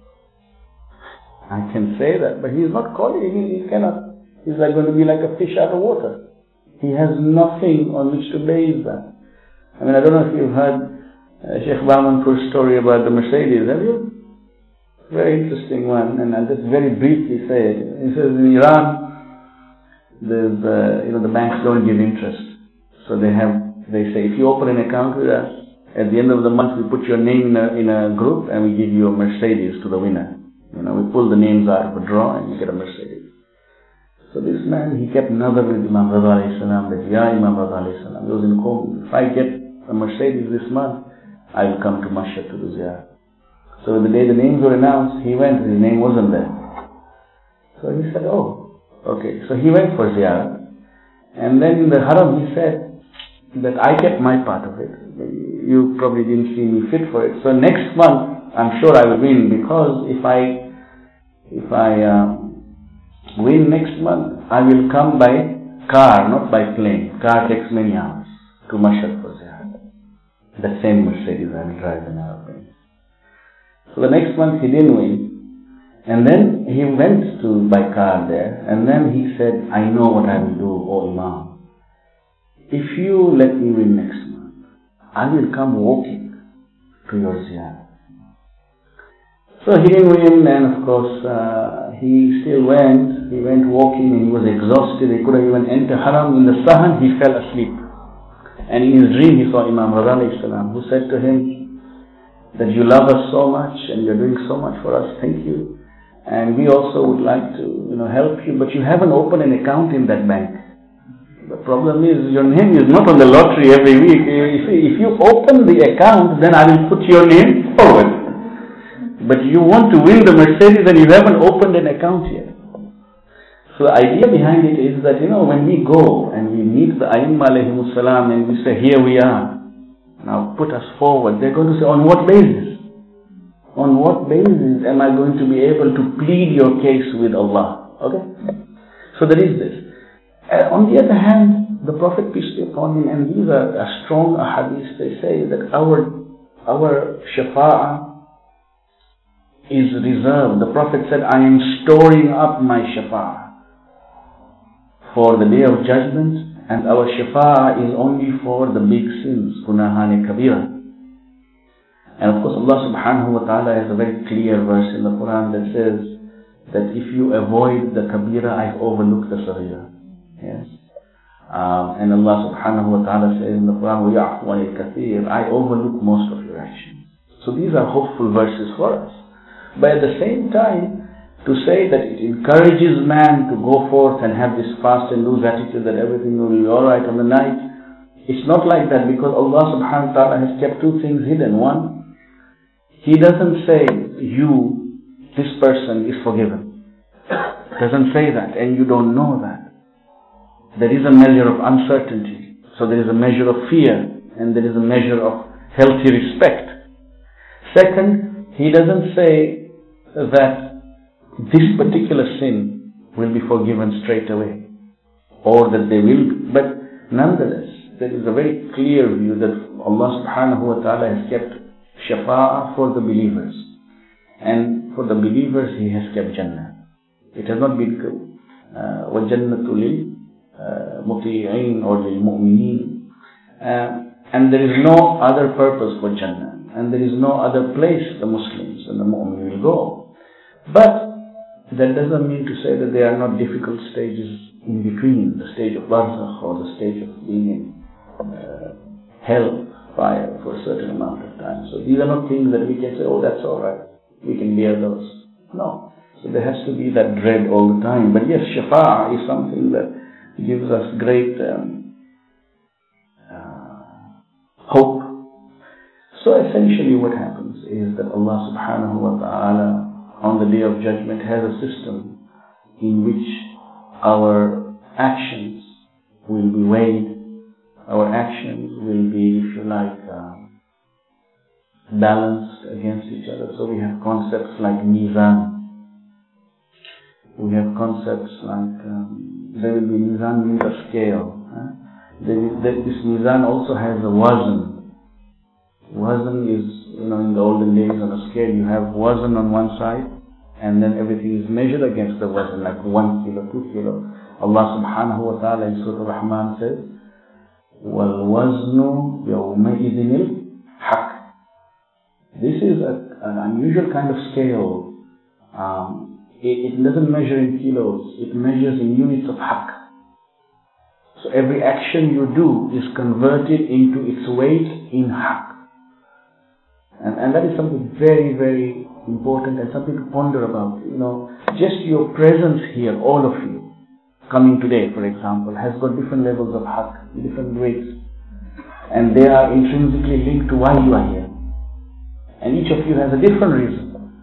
Speaker 2: I can say that, but he is not qualified. He, he cannot. He's like going to be like a fish out of water. He has nothing on which to base that. I mean, I don't know if you've heard uh, Sheikh Bahmanpur's story about the Mercedes, have you? Very interesting one, and I'll just very briefly say it. He says in Iran, there's, uh, you know, the banks don't give interest. So they have, they say, if you open an account with us, at the end of the month we put your name in a, in a group and we give you a Mercedes to the winner. You know, we pull the names out of a draw and you get a Mercedes. So this man, he kept nazar with Imam Rada alayhi salam, that, Ya Imam Rada alayhi salam, he was in Qom, if I get a Mercedes this month, I will come to Mashhad to do ziyarah. So the day the names were announced, he went, his name wasn't there. So he said, oh, okay. So he went for ziyarah. And then in the haram he said that I kept my part of it. You probably didn't see me fit for it. So next month, I'm sure I will win, because if I, if I uh, win next month, I will come by car, not by plane. Car takes many hours to Mashhad for ziyarah. The same Mercedes I will drive in our plane. So the next month he didn't win, and then he went to by car there, and then he said, I know what I will do, O Imam. If you let me win next month, I will come walking to your ziyarah. So he didn't win, and of course uh, he still went. He went walking and he was exhausted. He couldn't even enter haram. In the sahan he fell asleep. And in his dream he saw Imam Rada alayhi salam, who said to him that you love us so much and you're doing so much for us, thank you. And we also would like to, you know, help you, but you haven't opened an account in that bank. The problem is your name is not on the lottery every week. If, if you open the account, then I will put your name forward. But you want to win the Mercedes and you haven't opened an account yet. So the idea behind it is that, you know, when we go and we meet the Ayyimma alayhimus salam and we say, here we are, now put us forward, they're going to say, on what basis? On what basis am I going to be able to plead your case with Allah? Okay? So there is this. Uh, on the other hand, the Prophet, peace be upon him, and these are a strong ahadith, they say that our, our shafa'ah is reserved. The Prophet said, I am storing up my shafa'ah for the day of judgment, and our shafa'ah is only for the big sins, gunahane kabira. And of course Allah subhanahu wa ta'ala has a very clear verse in the Quran that says that if you avoid the kabira, I've overlooked the saghira. Yes. Um, and Allah subhanahu wa ta'ala says in the Quran, وَيَعْفُ عَنِ الْكَثِيرِ, I overlook most of your actions. So these are hopeful verses for us. But at the same time, to say that it encourages man to go forth and have this fast and loose attitude that everything will be alright on the night, it's not like that, because Allah subhanahu wa ta'ala has kept two things hidden. One, He doesn't say, you, this person is forgiven. Doesn't say that, and you don't know that. There is a measure of uncertainty. So there is a measure of fear, and there is a measure of healthy respect. Second, he doesn't say that this particular sin will be forgiven straight away, or that they will, but nonetheless, there is a very clear view that Allah subhanahu wa ta'ala has kept shafa'ah for the believers. And for the believers, He has kept Jannah. It has not been uh, وَجَنَّةُ لِلْمُطِيعِينَ or لِلْمُؤْمِنِينَ. Uh, and there is no other purpose for Jannah. And there is no other place the Muslims and the mu'min will go. But that doesn't mean to say that there are not difficult stages in between, the stage of barzakh or the stage of being in uh, hell, fire for a certain amount of time. So these are not things that we can say, oh, that's alright, we can bear those. No. So there has to be that dread all the time. But yes, shafa'ah is something that gives us great um, uh, hope. So essentially what happens is that Allah subhanahu wa ta'ala on the Day of Judgment has a system in which our actions will be weighed, our actions will be, if you like, uh, balanced against each other. So we have concepts like mizan. We have concepts like, um, there will be mizan means a scale. Huh? There is, there, this mizan also has a wazn. Wazn is, you know, in the olden days on a scale you have wazn on one side and then everything is measured against the wazn, like one kilo, two kilo. Allah subhanahu wa ta'ala in Surah Ar-Rahman says, وَالْوَزْنُ يَوْمَئِذٍ الْحَقِّ. This is a, an unusual kind of scale. Um, it, it doesn't measure in kilos, it measures in units of haqq. So every action you do is converted into its weight in haqq. And, and that is something very, very important and something to ponder about. You know, just your presence here, all of you, coming today, for example, has got different levels of haqq, different weights. And they are intrinsically linked to why you are here. And each of you has a different reason.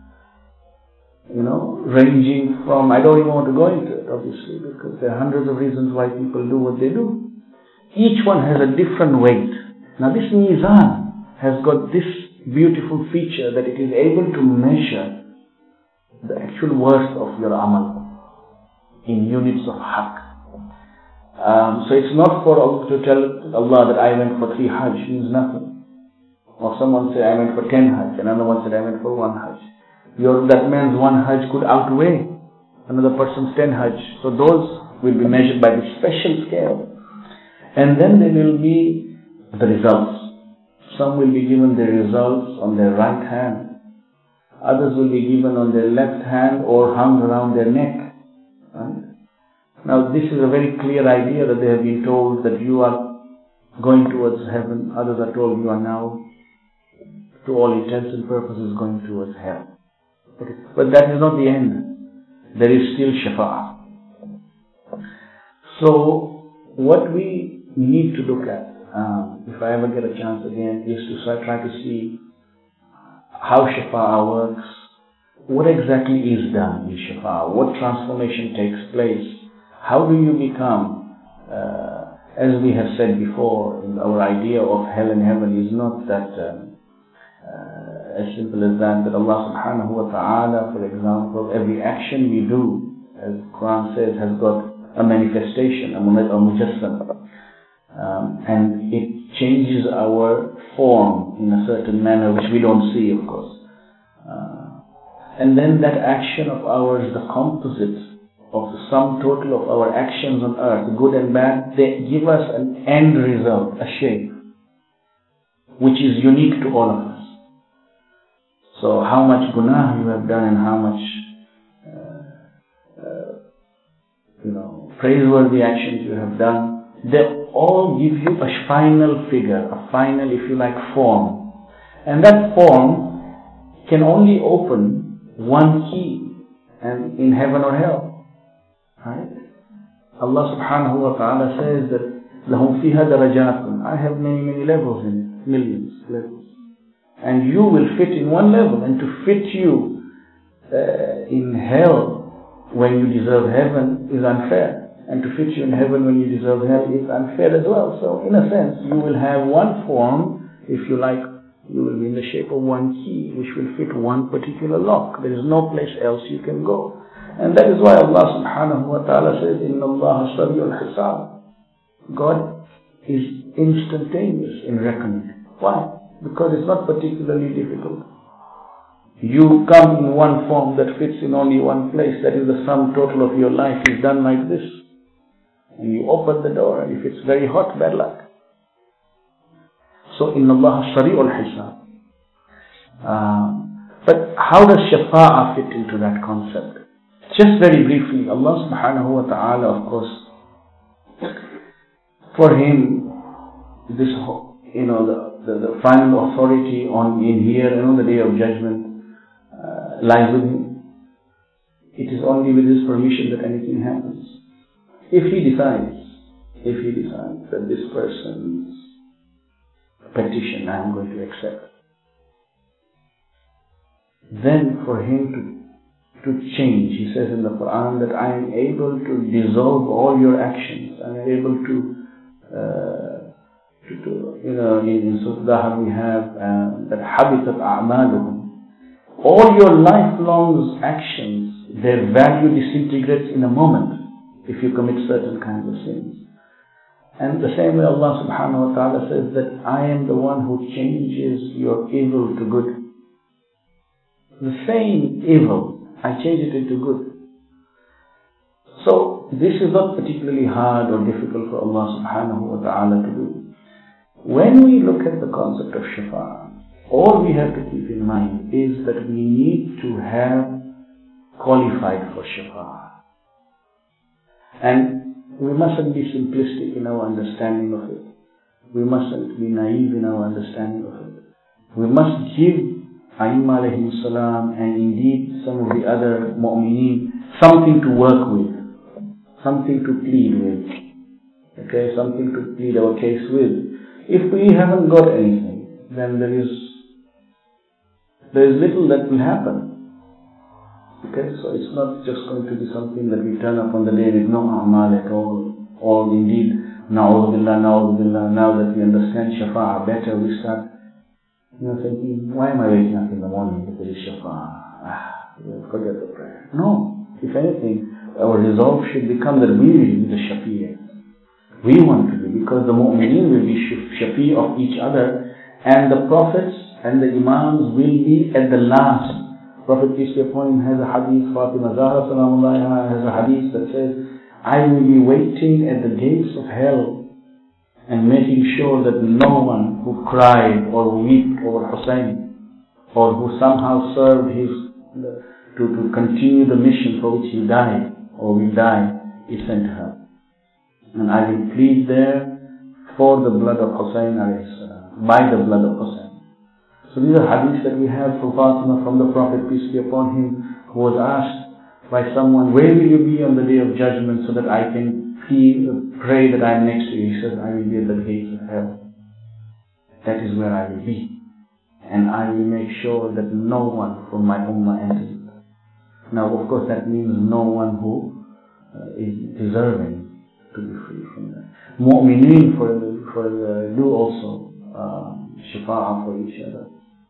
Speaker 2: You know, ranging from, I don't even want to go into it, obviously, because there are hundreds of reasons why people do what they do. Each one has a different weight. Now this mizan has got this beautiful feature that it is able to measure the actual worth of your amal in units of haqq. Um, so it's not for Allah to tell Allah that I went for three hajj, means nothing. Or someone say I went for ten hajj, and another one said I went for one hajj. Your, that man's one hajj could outweigh another person's ten hajj. So those will be measured by the special scale. And then there will be the results. Some will be given the results on their right hand. Others will be given on their left hand or hung around their neck. Right? Now this is a very clear idea that they have been told that you are going towards heaven. Others are told you are now, to all intents and purposes, going towards hell. Okay. But that is not the end. There is still shafa'ah. So what we need to look at, Um, if I ever get a chance again, is to try to see how shafa'ah works, what exactly is done in shafa'ah, what transformation takes place, how do you become, uh, as we have said before, our idea of hell and heaven is not that um, uh, as simple as that, that Allah subhanahu wa ta'ala, for example, every action we do, as the Quran says, has got a manifestation, a mujassam. Um, and it changes our form in a certain manner which we don't see, of course. Uh, and then that action of ours, the composite of the sum total of our actions on earth, good and bad, they give us an end result, a shape, which is unique to all of us. So how much gunah you have done and how much uh, uh, you know, praiseworthy actions you have done, they all give you a final figure, a final, if you like, form. And that form can only open one key, and in heaven or hell. Right? Allah subhanahu wa ta'ala says that لَهُمْ فِيهَا دَرَجَاتٌ. I have many, many levels in it, millions levels. And you will fit in one level. And to fit you uh, in hell when you deserve heaven is unfair. And to fit you in heaven when you deserve hell is unfair as well. So in a sense, you will have one form, if you like, you will be in the shape of one key, which will fit one particular lock. There is no place else you can go. And that is why Allah subhanahu wa ta'ala says, Inna Allah sari'ul hisab. God is instantaneous in reckoning. Why? Because it's not particularly difficult. You come in one form that fits in only one place. That is the sum total of your life is done like this. And you open the door, and if it's very hot, bad luck. So, Inna Allah sari'ul hisab. Uh, but how does shafa'ah fit into that concept? Just very briefly, Allah subhanahu wa ta'ala, of course, for Him, this, you know, the, the, the final authority on in here and on the day of judgment uh, lies with Him. It is only with His permission that anything happens. If He decides, if He decides that this person's petition I am going to accept, then for Him to to change, He says in the Quran that I am able to dissolve all your actions. I am able to, uh, to, to you know, in, in Surah Dahar we have uh, that habitat a'maluhum. All your lifelong actions, their value disintegrates in a moment if you commit certain kinds of sins. And the same way Allah subhanahu wa ta'ala says that I am the one who changes your evil to good. The same evil, I change it into good. So this is not particularly hard or difficult for Allah subhanahu wa ta'ala to do. When we look at the concept of shafa'ah, all we have to keep in mind is that we need to have qualified for shafa'ah. And we mustn't be simplistic in our understanding of it. We mustn't be naive in our understanding of it. We must give A'immah alayhi salam and indeed some of the other mu'mineen something to work with, something to plead with, okay, something to plead our case with. If we haven't got anything, then there is there is little that will happen. Okay, so it's not just going to be something that we turn up on the day with no a'mal at all, or indeed, na'udhu billah, na'udhu billah, now that we understand shafa'ah better, we start you know, thinking, why am I waking up in the morning because it's shafa'ah? Ah, forget the prayer. No. If anything, our resolve should become that we will be the shafi'ah. We want to be, because the mu'mineen will be shafi' of each other, and the prophets and the imams will be at the last. Prophet peace be upon him has a hadith, Fatima Zahra salamullah has a hadith that says, I will be waiting at the gates of hell and making sure that no one who cried or wept over Hussein or who somehow served his to, to continue the mission for which he died or will die is sent to hell. And I will plead there for the blood of Hussein alayhi salam, by the blood of Hussein. So these are hadiths that we have from Fatima, from the Prophet peace be upon him, who was asked by someone, where will you be on the day of judgment so that I can He pray that I am next to you. He says, I will be at the gates of hell. That is where I will be. And I will make sure that no one from my ummah enters it. Now, of course, that means no one who uh, is deserving to be free from that. Mu'mineen for, for uh, do also um, shafa'ah for each other.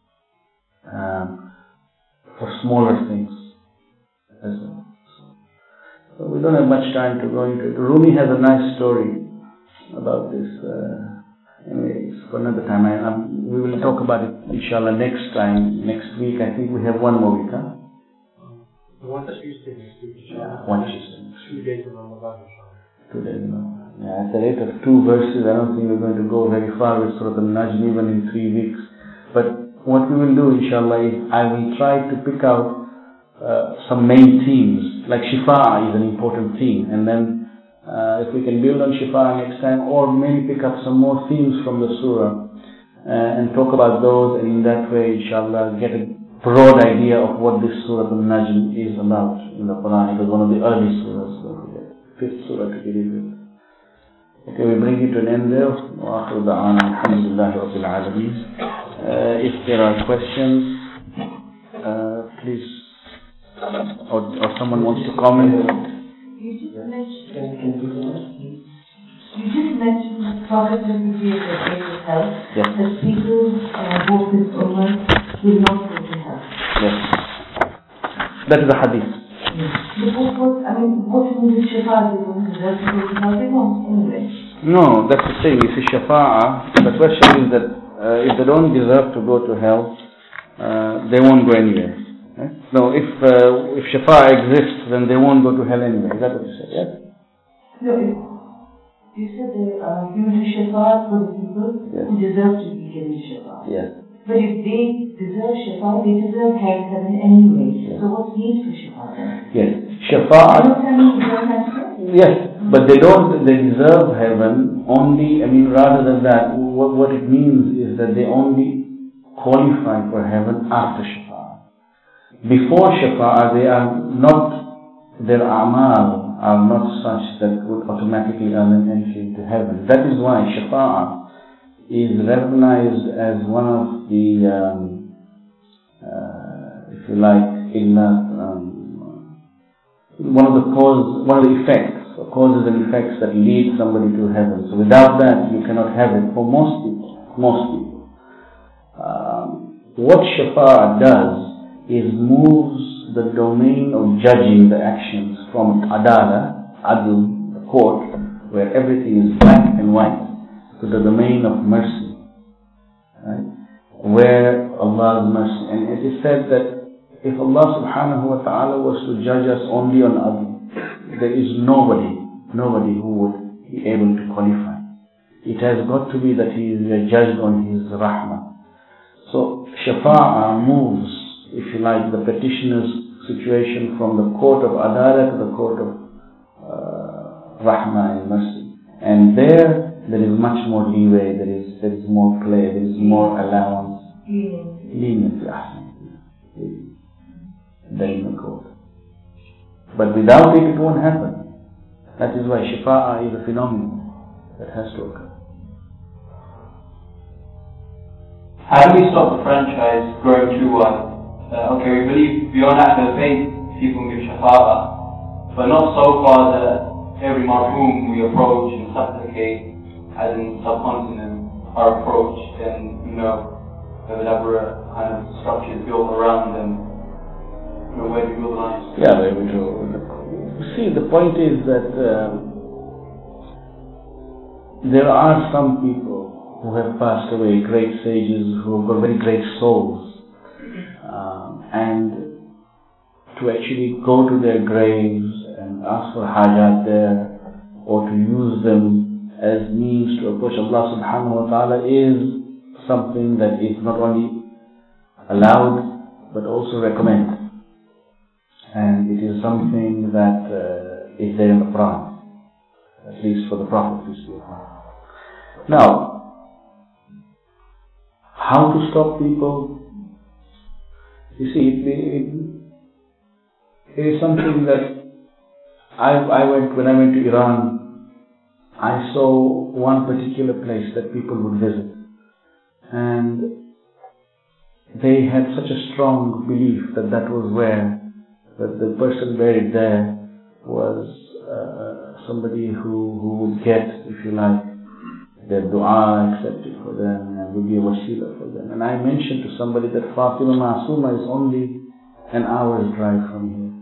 Speaker 2: Um, for smaller things as well. So we don't have much time to go into it. Rumi has a nice story about this. Uh, anyway, it's for another time. I, um, we will talk about it, inshallah, next time. Next week, I think we have one more week, huh?
Speaker 3: One Tuesday next week, inshallah.
Speaker 2: Yeah, one Tuesday.
Speaker 3: Two days in Ramadan, inshallah.
Speaker 2: Two days in Ramadan. Yeah, at the rate of two verses, I don't think we're going to go very far with Surah Al-Najm even in three weeks. But what we will do, inshallah, is I will try to pick out Uh, some main themes, like Shifa'ah is an important theme, and then uh, if we can build on Shifa'ah next time, or maybe pick up some more themes from the surah uh, and talk about those, and in that way, inshallah, get a broad idea of what this Surah Al-Najm is about in the Quran. It was one of the early surahs, don't forget, fifth surah to begin with. Okay, we bring it to an end there. وآخر دعوانا الحمد لله رب العالمين. Uh, if there are questions, uh, please, or, or someone wants to comment.
Speaker 4: You just mentioned, you just mentioned the Prophet will be a great help,
Speaker 2: Yes.
Speaker 4: that people uh, both in Ummah will not go to hell.
Speaker 2: Yes. That is a hadith.
Speaker 4: Yes. But what, what, I mean, what means Shafa'a? They don't deserve to go to hell, they won't anyway.
Speaker 2: No, that's the thing. If it's shafa'ah, the question is that uh, if they don't deserve to go to hell, uh, they won't go anywhere. Right? No, if uh, if shafa'ah exists, then they won't go to hell anyway. Is that what you said? Yes?
Speaker 4: No, if, you said they uh, give to Shafa'a for the people
Speaker 2: Yes.
Speaker 4: who deserve to be given Shafa'a.
Speaker 2: Yes.
Speaker 4: But if they deserve Shafa'a, they deserve heaven anyway.
Speaker 2: Yes.
Speaker 4: So what's need for Shafa'a then?
Speaker 2: Yes.
Speaker 4: You
Speaker 2: Shafa'ah.
Speaker 4: don't tell me you don't answer?
Speaker 2: Yes, but they don't, they deserve heaven only, I mean, rather than that, what, what it means is that they only qualify for heaven after Shafa'ah. Before Shafa'ah, they are not, their a'mal are not such that would automatically earn them entry into heaven. That is why Shafa'ah is recognized as one of the, um, uh, if you like, in um, one of the cause, one of the effects, or causes and effects that lead somebody to heaven. So without that, you cannot have it for most people. Most people. Um, what Shafa'ah does is moves the domain of judging the actions from Adala, Adl, the court, where everything is black and white, to the domain of mercy, right? Where Allah's mercy. And it is said that if Allah subhanahu wa ta'ala was to judge us only on Adl, there is nobody, nobody who would be able to qualify. It has got to be that he is judged on his rahmah. So Shafa'ah moves, if you like, the petitioner's situation from the court of Adala to the court of uh, rahmah and mercy. And there, there is much more leeway, there is there is more play, there is more allowance. Leniency. Leniency. Than in the court. But without it, it won't happen. That is why Shafa'ah is a phenomenon that has to occur.
Speaker 3: How do we stop the franchise growing too wide? Uh, okay, we believe beyond actual faith, people give Shafa'ah, but not so far that every marhum we approach and supplicate, as in subcontinent, are approached and, you know, have elaborate kind of structures built around them. No way to build lines.
Speaker 2: Yeah, there we go. See, the point is that um, there are some people who have passed away, great sages who have got very great souls, um, and to actually go to their graves and ask for hajat there, or to use them as means to approach Allah subhanahu wa ta'ala is something that is not only allowed but also recommended. And it is something that uh, is there in the Quran, at least for the Prophet. Now, how to stop people? You see, it, it, it is something that I, I went, when I went to Iran, I saw one particular place that people would visit. And they had such a strong belief that that was where that the person buried there was uh, somebody who, who would get, if you like, their dua accepted for them and would be a wasila for them. And I mentioned to somebody that Fatima Ma'asuma is only an hour's drive from here.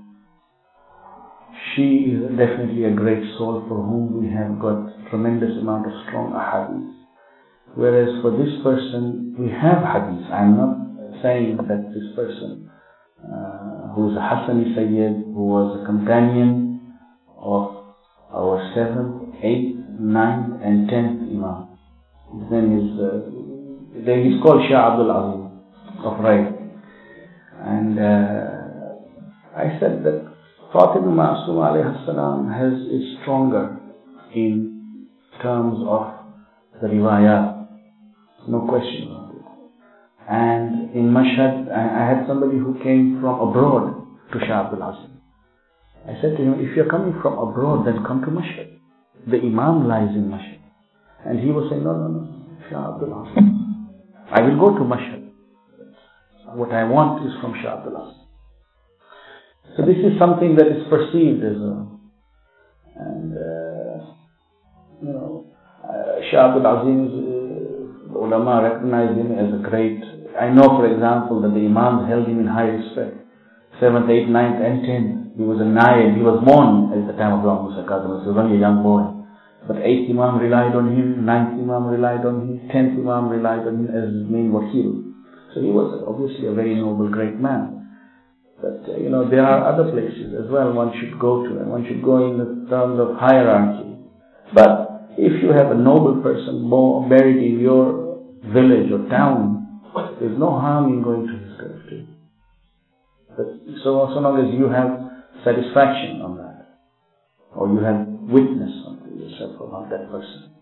Speaker 2: She is definitely a great soul for whom we have got tremendous amount of strong ahadith. Whereas for this person, we have hadith. I am not saying that this person Uh, who is a Hassani Sayyid, who was a companion of our seventh, eighth, ninth and tenth Imam. His name is, uh, he's called Shah Abdul Azim of Rai. And uh, I said that Fatima Ma'asuma alayhi salam has, is stronger in terms of the riwayat, no question. And in Mashhad, I had somebody who came from abroad to Shah Abdul Azim. I said to him, if you're coming from abroad, then come to Mashhad. The Imam lies in Mashhad. And he was saying, no, no, no, Shah Abdul Azim. I will go to Mashhad. What I want is from Shah Abdul Aziz. So this is something that is perceived as a, and uh, you know, uh, Shah Abdul Aziz, uh, the ulama recognize him as a great. I know, for example, that the Imams held him in high respect. Seventh, eighth, ninth, and tenth. He was a naib. He was born at the time of Imam Musa Kazim. He was only a young boy. But eighth Imam relied on him, ninth Imam relied on him, tenth Imam relied on him as his main wakil. So he was obviously a very noble, great man. But, uh, you know, there are other places as well one should go to, and one should go in the terms of hierarchy. But if you have a noble person born, buried in your village or town, there's no harm in going to his grave too. But so, so long as you have satisfaction on that, or you have witness on yourself about that person.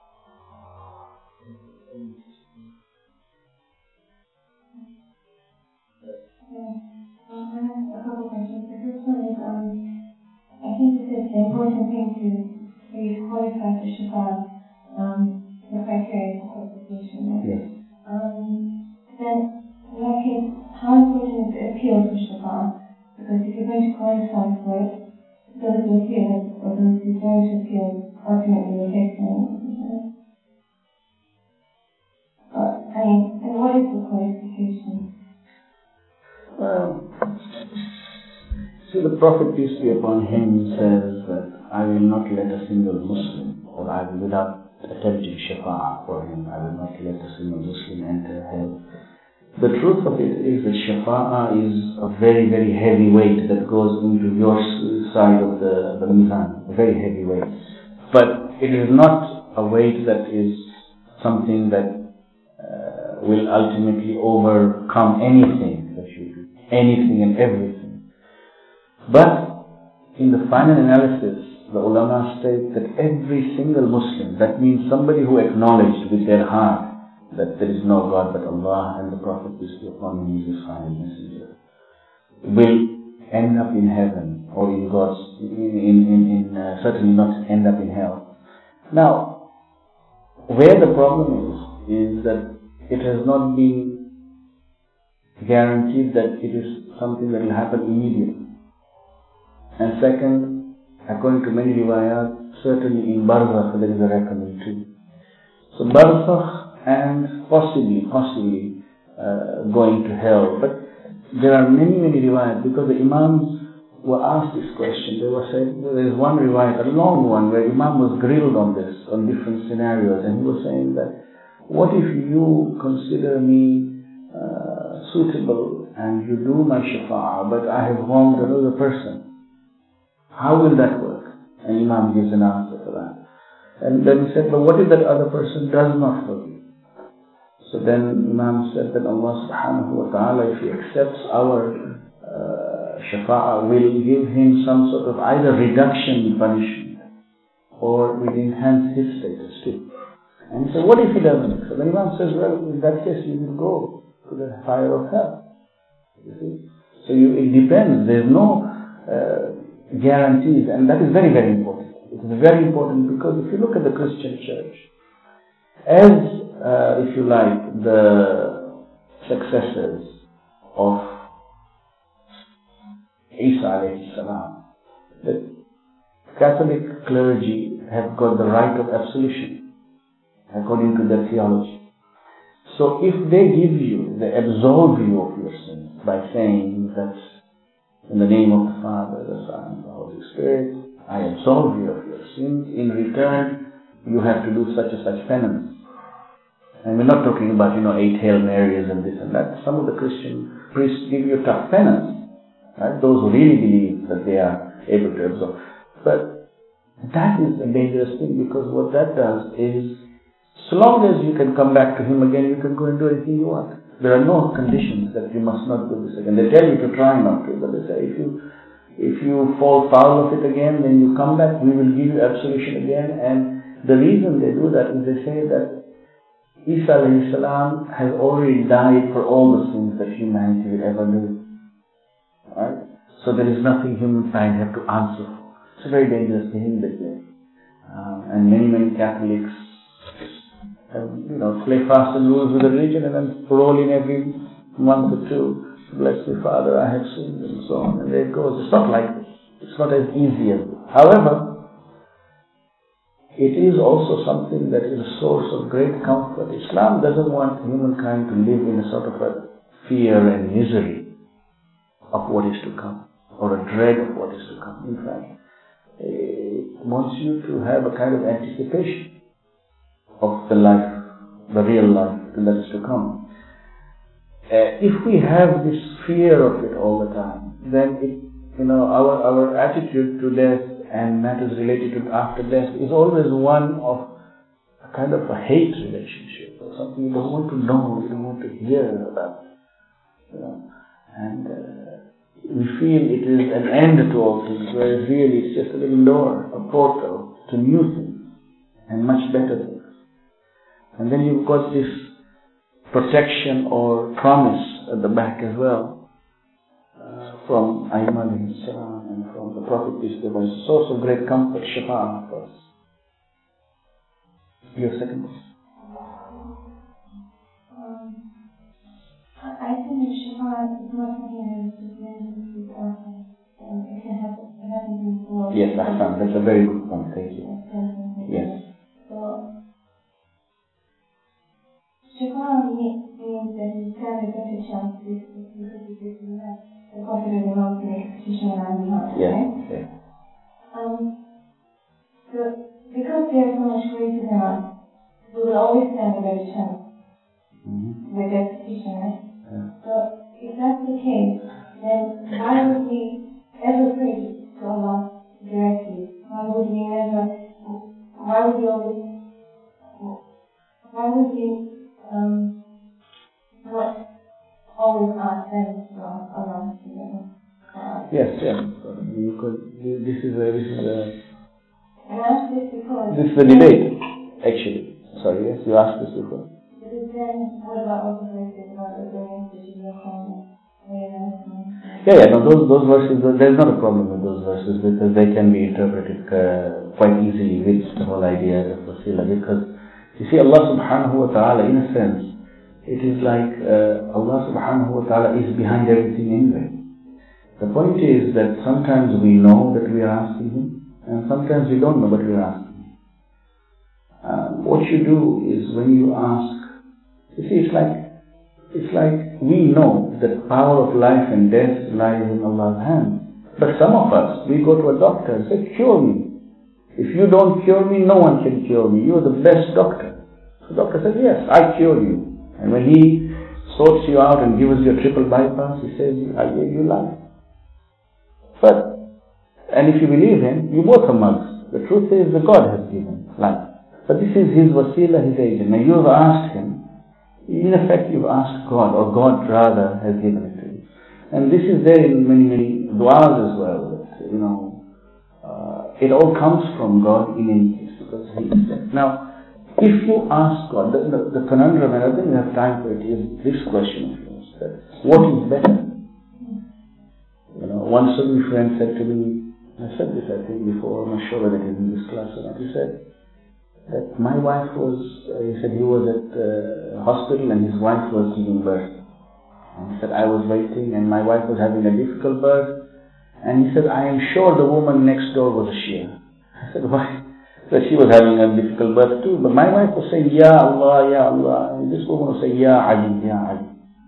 Speaker 5: I have a couple questions. The first one is, um, I think you said the important thing to for you to qualify for Shafa, um, the criteria for qualification. Right?
Speaker 2: Yes.
Speaker 5: Um, then, in that case, how important is the appeal for Shafa? Because if you're going to qualify for it, those who appeal or those who don't appeal ultimately will get them. Uh, I mean, and what is the qualification?
Speaker 2: Well, see, the Prophet, peace be upon him, says that I will not let a single Muslim, or I will, without attempting Shafa'ah for him, I will not let a single Muslim enter hell. The truth of it is that Shafa'ah is a very, very heavy weight that goes into your side of the, the Mizan, a very heavy weight. But it is not a weight that is something that uh, will ultimately overcome anything. Anything and everything. But in the final analysis, the ulama state that every single Muslim, that means somebody who acknowledged with their heart that there is no God but Allah and the Prophet peace be upon him is his final messenger, will end up in heaven or in God's, in, in, in, in uh, certainly not end up in hell. Now, where the problem is, is that it has not been guaranteed that it is something that will happen immediately. And second, according to many riwayat, certainly in Barzakh there is a reckoning too. So Barzakh and possibly, possibly uh, going to hell. But there are many, many riwayat, because the Imams were asked this question. They were said, there is one riwayat, a long one, where Imam was grilled on this, on different scenarios, and he was saying that, what if you consider me Uh, suitable and you do my shafa'ah, but I have wronged another person? How will that work? And Imam gives an answer for that. And then he said, but what if that other person does not forgive? So then Imam said that Allah subhanahu wa ta'ala, if he accepts our uh, shafa'ah, will give him some sort of either reduction in punishment or will enhance his status too. And he said, what if he doesn't? So the Imam says, well, in that case you will go to the fire of hell. You see? So you, it depends. There is no uh, guarantees, and that is very, very important. It is very important because if you look at the Christian church, as, uh, if you like, the successors of Isa alayhi salam, the Catholic clergy have got the right of absolution according to their theology. So if they give you, they absolve you of your sins by saying that in the name of the Father, the Son, and the Holy Spirit, I absolve you of your sins. In return, you have to do such and such penance. And we're not talking about, you know, eight Hail Marys and this and that. Some of the Christian priests give you tough penance. Right? Those who really believe that they are able to absolve. But that is a dangerous thing, because what that does is, so long as you can come back to him again, you can go and do anything you want. There are no conditions that you must not do this again. They tell you to try not to, but they say if you if you fall foul of it again, then you come back, we will give you absolution again. And the reason they do that is they say that Isa alayhi salam has already died for all the sins that humanity will ever do. Right? So there is nothing humankind have to answer for. It's a very dangerous thing that they um, and many, many Catholics and, you know, play fast and loose with the religion and then roll in every month or two. Bless me, Father, I have sinned, and so on. And there it goes. It's not like this. It's not as easy as this. However, it is also something that is a source of great comfort. Islam doesn't want humankind to live in a sort of a fear and misery of what is to come, or a dread of what is to come. In fact, it wants you to have a kind of anticipation of the life, the real life that is to come. Uh, if we have this fear of it all the time, then it, you know, our, our attitude to death and matters related to after death is always one of a kind of a hate relationship, or something you don't want to know, you don't want to hear about. You know, and uh, we feel it is an end to all things, whereas really it's just a little door, a portal to new things and much better things. And then you've got this protection or promise at the back as well, uh, from Ayman alayhi salam and from the Prophet, peace be upon him. It's a source of great comfort, shafa'ah for us. Your second question.
Speaker 5: Um, I think that shafa'ah is not something that is very with us, and it can happen, it happens in the world.
Speaker 2: Yes, Ahsan, that's a very good point, thank you. Yes.
Speaker 5: So, shafa'ah means that you stand a better chance because you have the confidence enough to make a petition on behalf,
Speaker 2: Yes,
Speaker 5: right?
Speaker 2: yes.
Speaker 5: Um, so, because they are so much greater than us, we will always stand a better chance
Speaker 2: Mm-hmm.
Speaker 5: with their petition, right?
Speaker 2: Yeah.
Speaker 5: So, if that's the case, then why would we ever pray to Allah directly? Why would we never, why would we always, why would we, um, not always ask them for Allah together?
Speaker 2: Yes, yes. You could, this is a, this is a,
Speaker 5: And I asked this because...
Speaker 2: this is a debate, actually. Sorry, yes, you asked this before.
Speaker 5: Because then, what about all the verses about the women that you look on?
Speaker 2: Yeah, yeah, no, those, those verses, there's not a problem with those verses because they can be interpreted uh, quite easily with the whole idea of wasila, because you see Allah subhanahu wa ta'ala, in a sense, it is like uh, Allah subhanahu wa ta'ala is behind everything anyway. The point is that sometimes we know that we are asking Him, and sometimes we don't know what we are asking Him. Uh, what you do is when you ask, you see, it's like it's like we know that the power of life and death lies in Allah's hands. But some of us, we go to a doctor and say, cure me. If you don't cure me, no one can cure me. You are the best doctor. The doctor says, yes, I cure you. And when he sorts you out and gives you a triple bypass, he says, I gave you life. But, and if you believe him, you both are mugs. The truth is that God has given life. But this is his wasila, his agent. Now you have asked him, in effect you've asked God, or God rather has given it to you. And this is there in many, many du'as as well. That, you know, uh, it all comes from God in any case, because he is there. Now, if you ask God, the, the, the conundrum, and I think we have time for it, is this question of yours, that what is better? You know, one certain friend said to me, I said this I think before, I'm not sure whether it is in this class or not, he said that my wife was, uh, he said he was at uh, hospital and his wife was giving birth. And he said, I was waiting and my wife was having a difficult birth. And he said, I am sure the woman next door was a Shia. I said, why? He said, she was having a difficult birth too. But my wife was saying, Ya Allah, Ya Allah. And this woman was saying, Ya Ali, Ya Ali.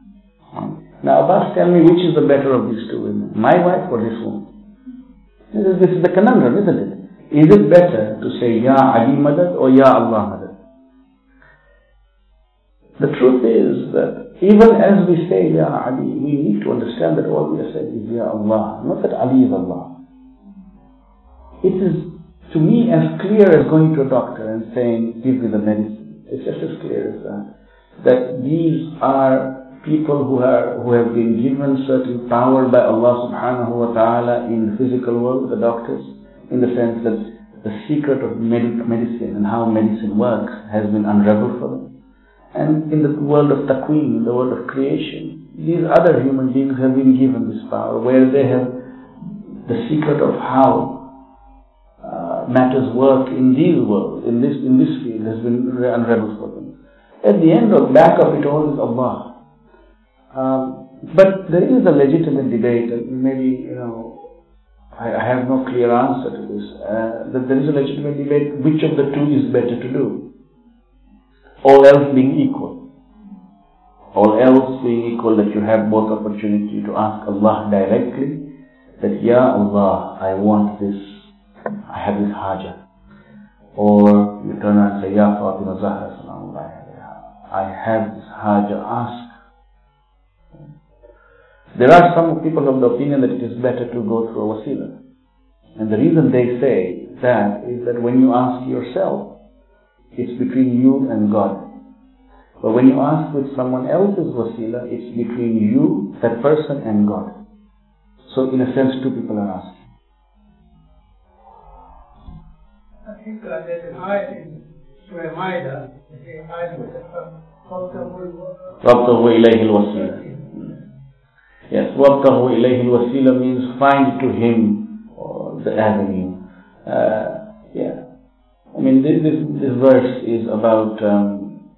Speaker 2: Now Abbas, tell me which is the better of these two women, my wife or this woman? This is, this is the conundrum, isn't it? Is it better to say Ya Ali Madad or Ya Allah Madad? The truth is that even as we say Ya Ali, we need to understand that all we are saying is Ya Allah, not that Ali is Allah. It is to me as clear as going to a doctor and saying give me the medicine. It's just as clear as that. That these are people who are who have been given certain power by Allah subhanahu wa ta'ala in the physical world, the doctors, in the sense that the secret of med- medicine and how medicine works has been unraveled for them. And in the world of taqweem, in the world of creation, these other human beings have been given this power, where they have the secret of how uh, matters work in these worlds, in this in this field, has been unraveled for them. At the end of back of it all is Allah. Um, but there is a legitimate debate, and maybe, you know, I, I have no clear answer to this. Uh, that there is a legitimate debate which of the two is better to do. All else being equal. All else being equal, that you have both opportunity to ask Allah directly, that, Ya Allah, I want this, I have this haja. Or you turn around and say, Ya Fatima Zahra, I have this haja, ask. There are some people of the opinion that it is better to go through a wasila. And the reason they say that is that when you ask yourself, it's between you and God. But when you ask with someone else's wasila, it's between you, that person, and God. So in a sense, two people are asking.
Speaker 6: I think uh, there's an ayah in Surah Ma'idah, the ayah with the
Speaker 2: وَابْتَغُوا إِلَيْهِ الْوَسِيلَةِ. Yes, وَابْتَغُوا إِلَيْهِ الْوَسِيلَةِ means find to him or the avenue. Uh, yeah. I mean, this, this, this verse is about, um,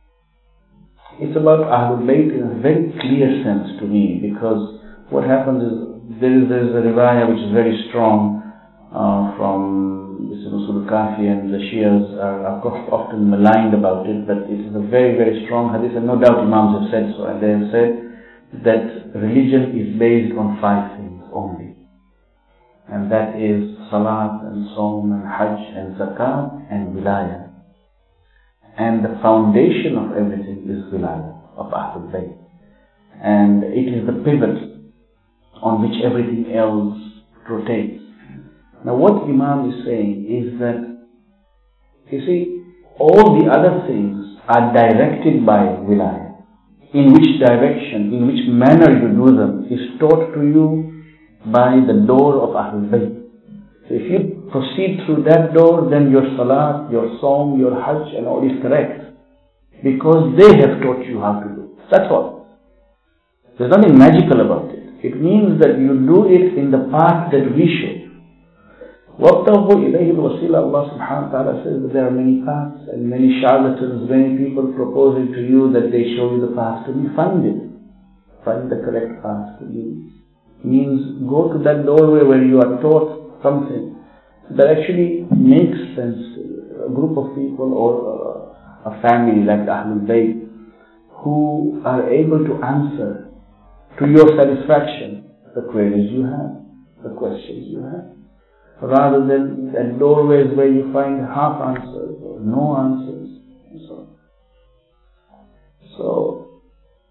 Speaker 2: it's about Ahlul Bayt in a very clear sense to me, because what happens is, there is, there is a riwayah which is very strong uh, from Usul Kafi, and the Shias are, are often maligned about it, but it is a very, very strong hadith, and no doubt Imams have said so, and they have said that religion is based on five things only. And that is Salat and Saum and Hajj and Zakat and Wilayah. And the foundation of everything is Wilayah of Ahlul Bayt. And it is the pivot on which everything else rotates. Now what Imam is saying is that, you see, all the other things are directed by Wilayah. In which direction, in which manner you do them is taught to you by the door of Ahlul Bayt. So if you proceed through that door, then your Salat, your Saum, your Hajj and all is correct. Because they have taught you how to do. That's all. There's nothing magical about it. It means that you do it in the path that we show. وَابْتَغُوا إِلَيْهِ الْوَسِيلَةِ. Allah subhanahu wa ta'ala says that there are many paths and many charlatans, many people proposing to you that they show you the path to be funded. Find the correct path to use. Means go to that doorway where you are taught something that actually makes sense. A group of people or a family like the Ahlul Bayt who are able to answer to your satisfaction the queries you have, the questions you have. Rather than at doorways where you find half answers or no answers. And so, so,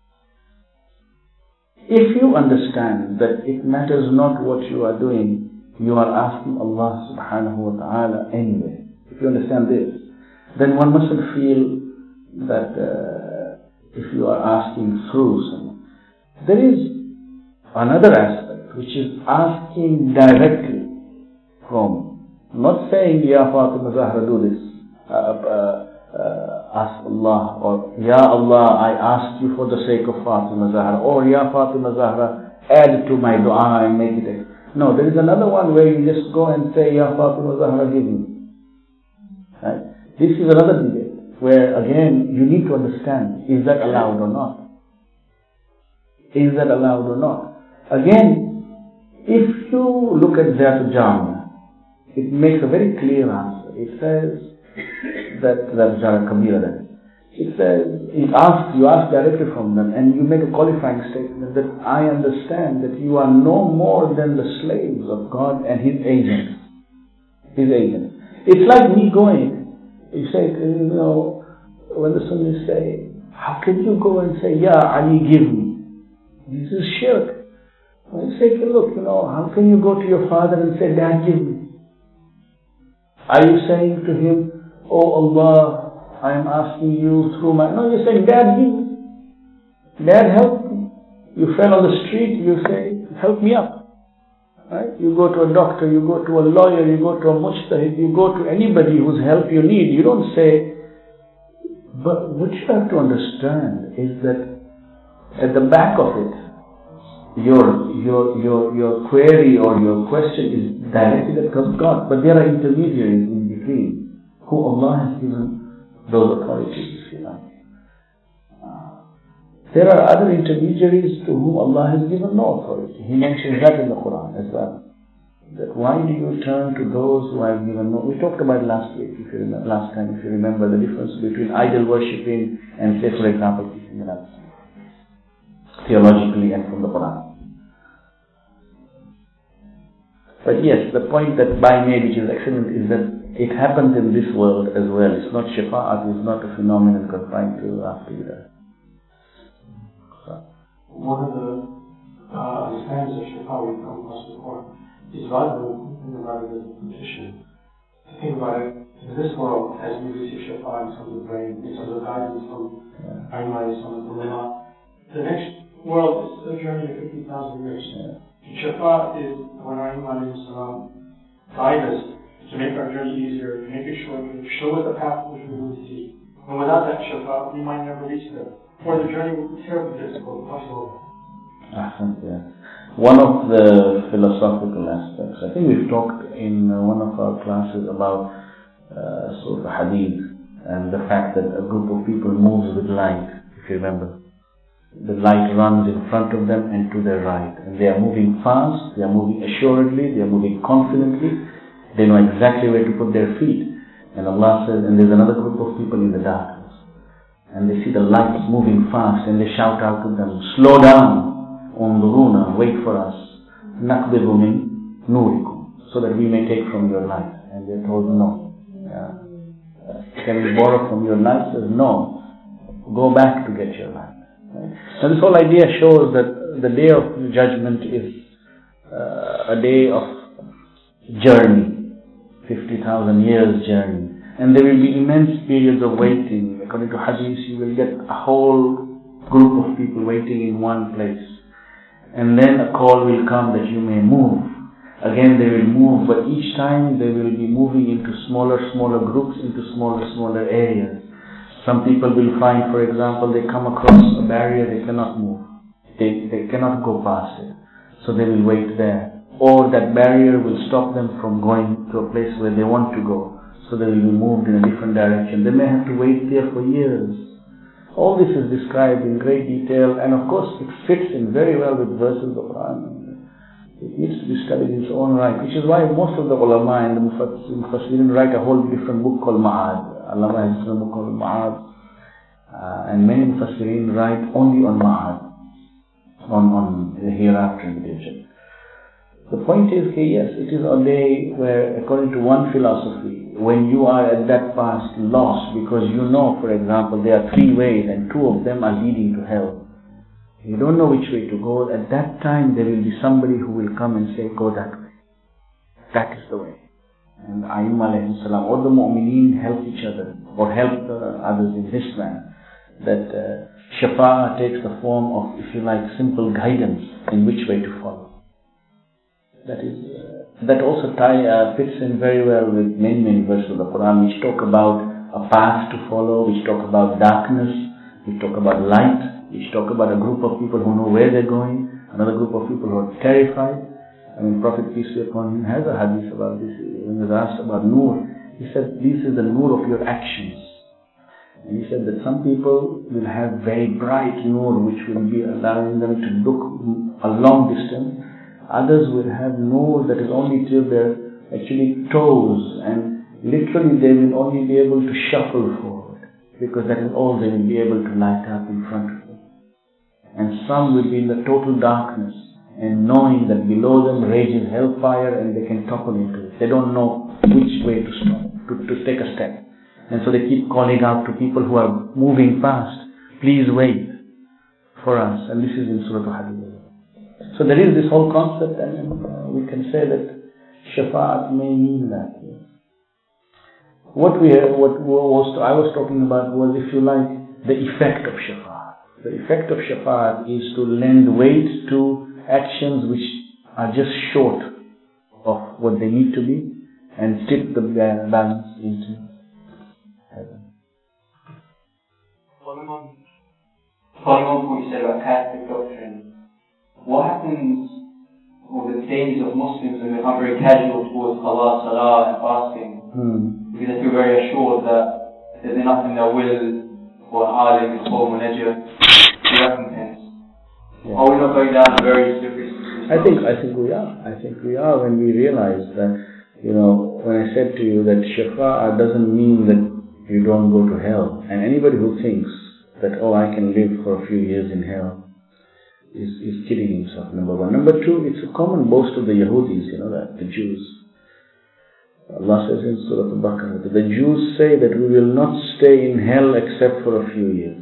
Speaker 2: if you understand that it matters not what you are doing, you are asking Allah subhanahu wa ta'ala anyway. If you understand this, then one mustn't feel that uh, if you are asking through someone. There is another aspect which is asking directly from, not saying, Ya Fatima Zahra, do this, uh, uh, uh, ask Allah, or Ya Allah, I ask you for the sake of Fatima Zahra, or Ya Fatima Zahra, add to my dua and make it. No, there is another one where you just go and say, Ya Fatima Zahra, give me. Right? This is another debate, where again, you need to understand, is that allowed or not? Is that allowed or not? Again, if you look at Zat Jamia, it makes a very clear answer. It says that that Jara Kabira that it says it asks you ask directly from them, and you make a qualifying statement that I understand that you are no more than the slaves of God and His agents. His agents. It's like me going. You say, you know, when the Sunnis say, how can you go and say, Ya Ali, give me? This is shirk. When you say, look, you know, how can you go to your father and say, Dad, give me? Are you saying to him, Oh Allah, I am asking you through my... No, you're saying, Dad, give me. Dad, help me. You fell on the street, you say, help me up. Right? You go to a doctor, you go to a lawyer, you go to a mujtahid, you go to anybody whose help you need. You don't say... But what you have to understand is that at the back of it, Your, your, your, your query or your question is directed at God, but there are intermediaries in between who Allah has given those authorities, you know. There are other intermediaries to whom Allah has given no authority. He mentions that in the Quran as well. That why do you turn to those who have given no... We talked about it last week, if you remember, last time, if you remember, the difference between idol worshipping and, say, for example, theologically and from the Quran. But yes, the point that Bai made, which is excellent, is that it happens in this world as well. It's not shafa'at, it's not a phenomenon confined to after you die.
Speaker 7: One of the uh, understandings of shafa'at we've come across before is rather than thinking about it as a petition, to think about it in this world as we receive shafa'at in terms of rain, in terms of guidance from Ayman, from Allah. The next world is a journey of fifty thousand years. Yeah. Shafa'at is when Ayman guide us to make our journey easier, to make it shorter, to show us the path which we will see. And without that shafa'at, we might never reach there. Or the journey would be terribly difficult, impossible.
Speaker 2: Ah, yeah. One of the philosophical aspects, I think we've talked in uh, one of our classes about uh, sort of hadith and the fact that a group of people moves with light, if you remember. The light runs in front of them and to their right. And they are moving fast, they are moving assuredly, they are moving confidently. They know exactly where to put their feet. And Allah says, and there's another group of people in the darkness. And they see the light moving fast and they shout out to them, slow down, unzuruna, wait for us, naqbidu min nurikum, so that we may take from your light. And they're told no. Yeah. Uh, can we borrow from your light? Says no. Go back to get your light. Right? So this whole idea shows that the day of judgment is uh, a day of journey, fifty thousand years journey. And there will be immense periods of waiting. According to hadith, you will get a whole group of people waiting in one place. And then a call will come that you may move. Again they will move, but each time they will be moving into smaller, smaller groups, into smaller, smaller areas. Some people will find, for example, they come across a barrier, they cannot move. They, they cannot go past it. So they will wait there. Or that barrier will stop them from going to a place where they want to go. So they will be moved in a different direction. They may have to wait there for years. All this is described in great detail, and of course it fits in very well with verses of the Quran. It needs to be studied in its own right, which is why most of the ulama and the mufassirin write a whole different book called Ma'ad. Allama has a book called Ma'ad, uh, and many mufassirin write only on Ma'ad, on, on the hereafter in the future. The point is, okay, yes, it is a day where, according to one philosophy, when you are at that past lost, because you know, for example, there are three ways and two of them are leading to hell. You don't know which way to go. At that time, there will be somebody who will come and say, go that way. That is the way. And Ayyub alayhi salam, or the mu'mineen help each other, or help uh, others in this manner. That uh, shafa'ah takes the form of, if you like, simple guidance in which way to follow. That is, uh, that also tie, uh, fits in very well with many, many verses of the Quran which talk about a path to follow, which talk about darkness, which talk about light, which talk about a group of people who know where they're going, another group of people who are terrified. I mean, Prophet peace be upon him has a hadith about this. When he was asked about Nur, he said, this is the Nur of your actions. And he said that some people will have very bright Nur which will be allowing them to look a long distance. Others will have nur that is only till their actually toes, and literally they will only be able to shuffle forward, because that is all they will be able to light up in front of them. And some will be in the total darkness, and knowing that below them rages hellfire and they can topple into it. They don't know which way to stop, to, to take a step. And so they keep calling out to people who are moving fast, please wait for us. And this is in Surah Al-Hadid. So there is this whole concept, and uh, we can say that shafa'at may mean that. Yes. What we what was I was talking about was, if you like, the effect of shafa'at. The effect of shafa'at is to lend weight to actions which are just short of what they need to be, and tip the balance into heaven.
Speaker 3: Following on, following on what you said about Catholic doctrine, what happens with the stages of Muslims when they become very casual towards Salah, Salah and fasting?
Speaker 2: Hmm.
Speaker 3: Because they feel very assured that there's enough in their will for an alim, a qawm, an ajr, to recompense? Yeah. Are we not going down a very slippery slope?
Speaker 2: I think, I think we are. I think we are when we realize that, you know, when I said to you that Shafa'ah doesn't mean that you don't go to hell. And anybody who thinks that, oh, I can live for a few years in hell, is, is kidding himself, number one. Number two, it's a common boast of the Yahudis, you know that, the Jews. Allah says in Surah Al-Baqarah that the Jews say that we will not stay in hell except for a few years.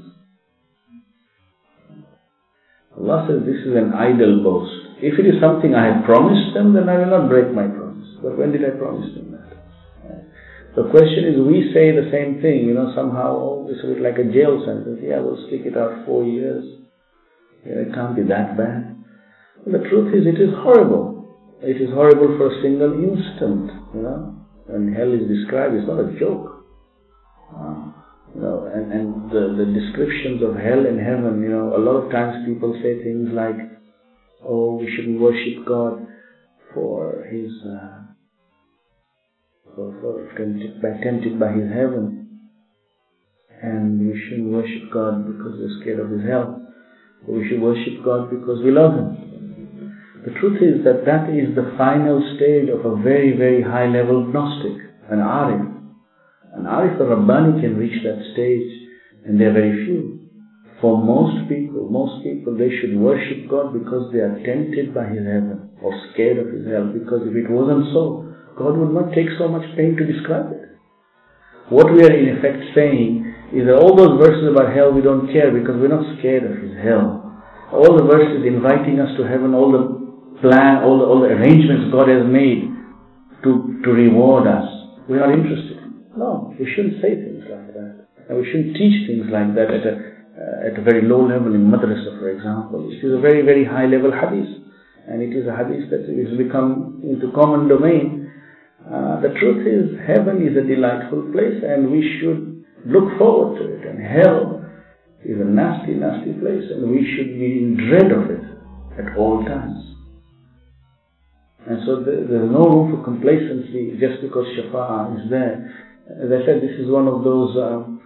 Speaker 2: Allah says this is an idle boast. If it is something I have promised them, then I will not break my promise. But when did I promise them that? The question is, we say the same thing, you know, somehow, oh, this is like a jail sentence. Yeah, we'll stick it out four years. Yeah, it can't be that bad. The truth is, it is horrible. It is horrible for a single instant, you know. When hell is described, it's not a joke. Uh, you know, and, and the, the descriptions of hell and heaven, you know, a lot of times people say things like, oh, we shouldn't worship God for His, uh, for, for tempted, by, tempted by His heaven. And we shouldn't worship God because we're scared of His hell. But we should worship God because we love Him. The truth is that that is the final stage of a very, very high level Gnostic, an Arif. An Arif al-Rabbani can reach that stage, and there are very few. For most people, most people, they should worship God because they are tempted by His heaven, or scared of His hell, because if it wasn't so, God would not take so much pain to describe it. What we are in effect saying is that all those verses about hell we don't care because we're not scared of His hell. All the verses inviting us to heaven, all the plan, all the, all the arrangements God has made to, to reward us, we're not interested. No, we shouldn't say things like that. And we shouldn't teach things like that at a, uh, at a very low level in madrasa, for example. It is a very, very high level hadith. And it is a hadith that has become into common domain. Uh, the truth is, heaven is a delightful place and we should look forward to it. And hell is a nasty, nasty place and we should be in dread of it at all times. And so there, there's no room for complacency just because Shafa'ah is there. As I said, this is one of those, um,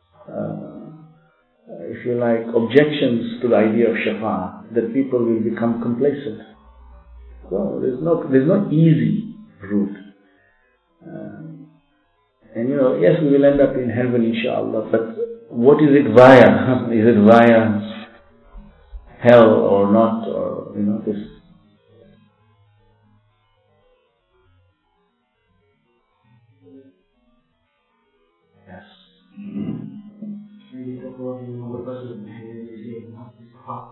Speaker 2: uh, if you like, objections to the idea of Shafa'ah, that people will become complacent. So there's no, there's no easy route. Uh, and you know, yes, we will end up in heaven, inshallah, but what is it via? Is it via hell or not? Or, you know, this. Yes.
Speaker 7: When you talk about the person behaving, not this heart,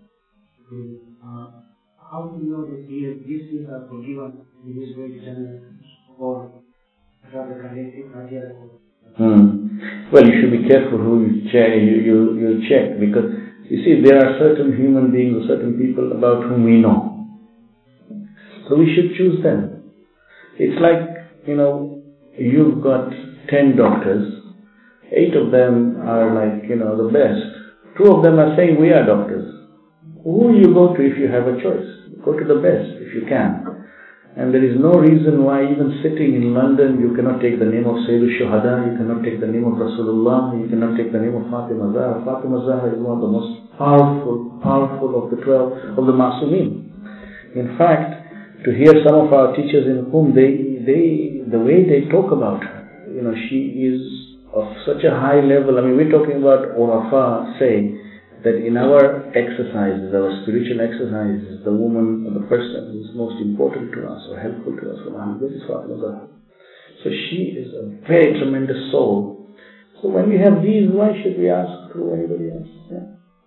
Speaker 7: how do you know that these things are forgiven in this way to generate or rather connected, not yet?
Speaker 2: Hmm. Well, you should be careful who you check, you, you, you check, because you see, there are certain human beings or certain people about whom we know. So we should choose them. It's like, you know, you've got ten doctors, eight of them are like, you know, the best. Two of them are saying we are doctors. Who will you go to if you have a choice? Go to the best if you can. And there is no reason why even sitting in London you cannot take the name of Sayyid al-Shuhada, you cannot take the name of Rasulullah, you cannot take the name of Fatima Zahra. Fatima Zahra is one of the most powerful, powerful of the twelve of the Masumin. In fact, to hear some of our teachers in whom they, they, the way they talk about her, you know, she is of such a high level. I mean, we're talking about Urafa say that in our exercises, our spiritual exercises, the woman or the person who is most important to us or helpful to us from Ahlul Bayt is Fatima Zahra. So she is a very tremendous soul. So when we have these, why should we ask through anybody else? Yeah.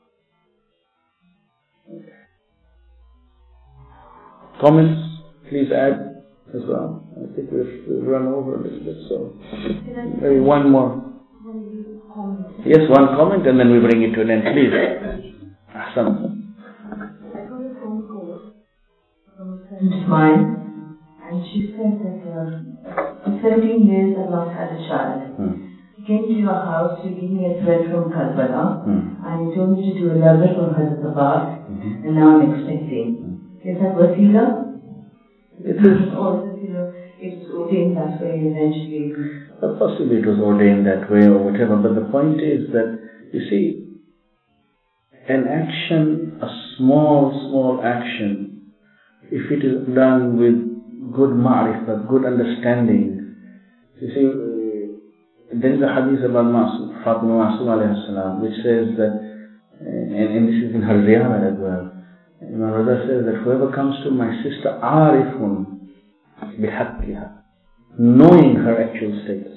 Speaker 2: Okay. Comments? Please add as well. I think we've, we've run over a little bit, so maybe one more. Yes, one comment and then we bring it to an end, please. Ahsan.
Speaker 4: I got a phone call from a friend of mine, and she said that uh, for seventeen years I've not had a child.
Speaker 2: Hmm.
Speaker 4: He came to your house to give me a thread from Karbala,
Speaker 2: Hmm.
Speaker 4: and he told me to do a letter from Hazrat Abbas,
Speaker 2: Mm-hmm.
Speaker 4: and now I'm expecting. Is that wasila?
Speaker 2: It is.
Speaker 4: Or is it, you know, it's ordained that way eventually?
Speaker 2: Uh, possibly it was ordained that way or whatever, but the point is that, you see, an action, a small, small action, if it is done with good ma'rifah, good understanding. You see, there is a hadith about Ma'asum, Fatima Ma'asum alayhi salam, which says that, and, and this is in her ziyarah as well, my brother says that whoever comes to my sister, arifun bihaqqiha, knowing her actual status,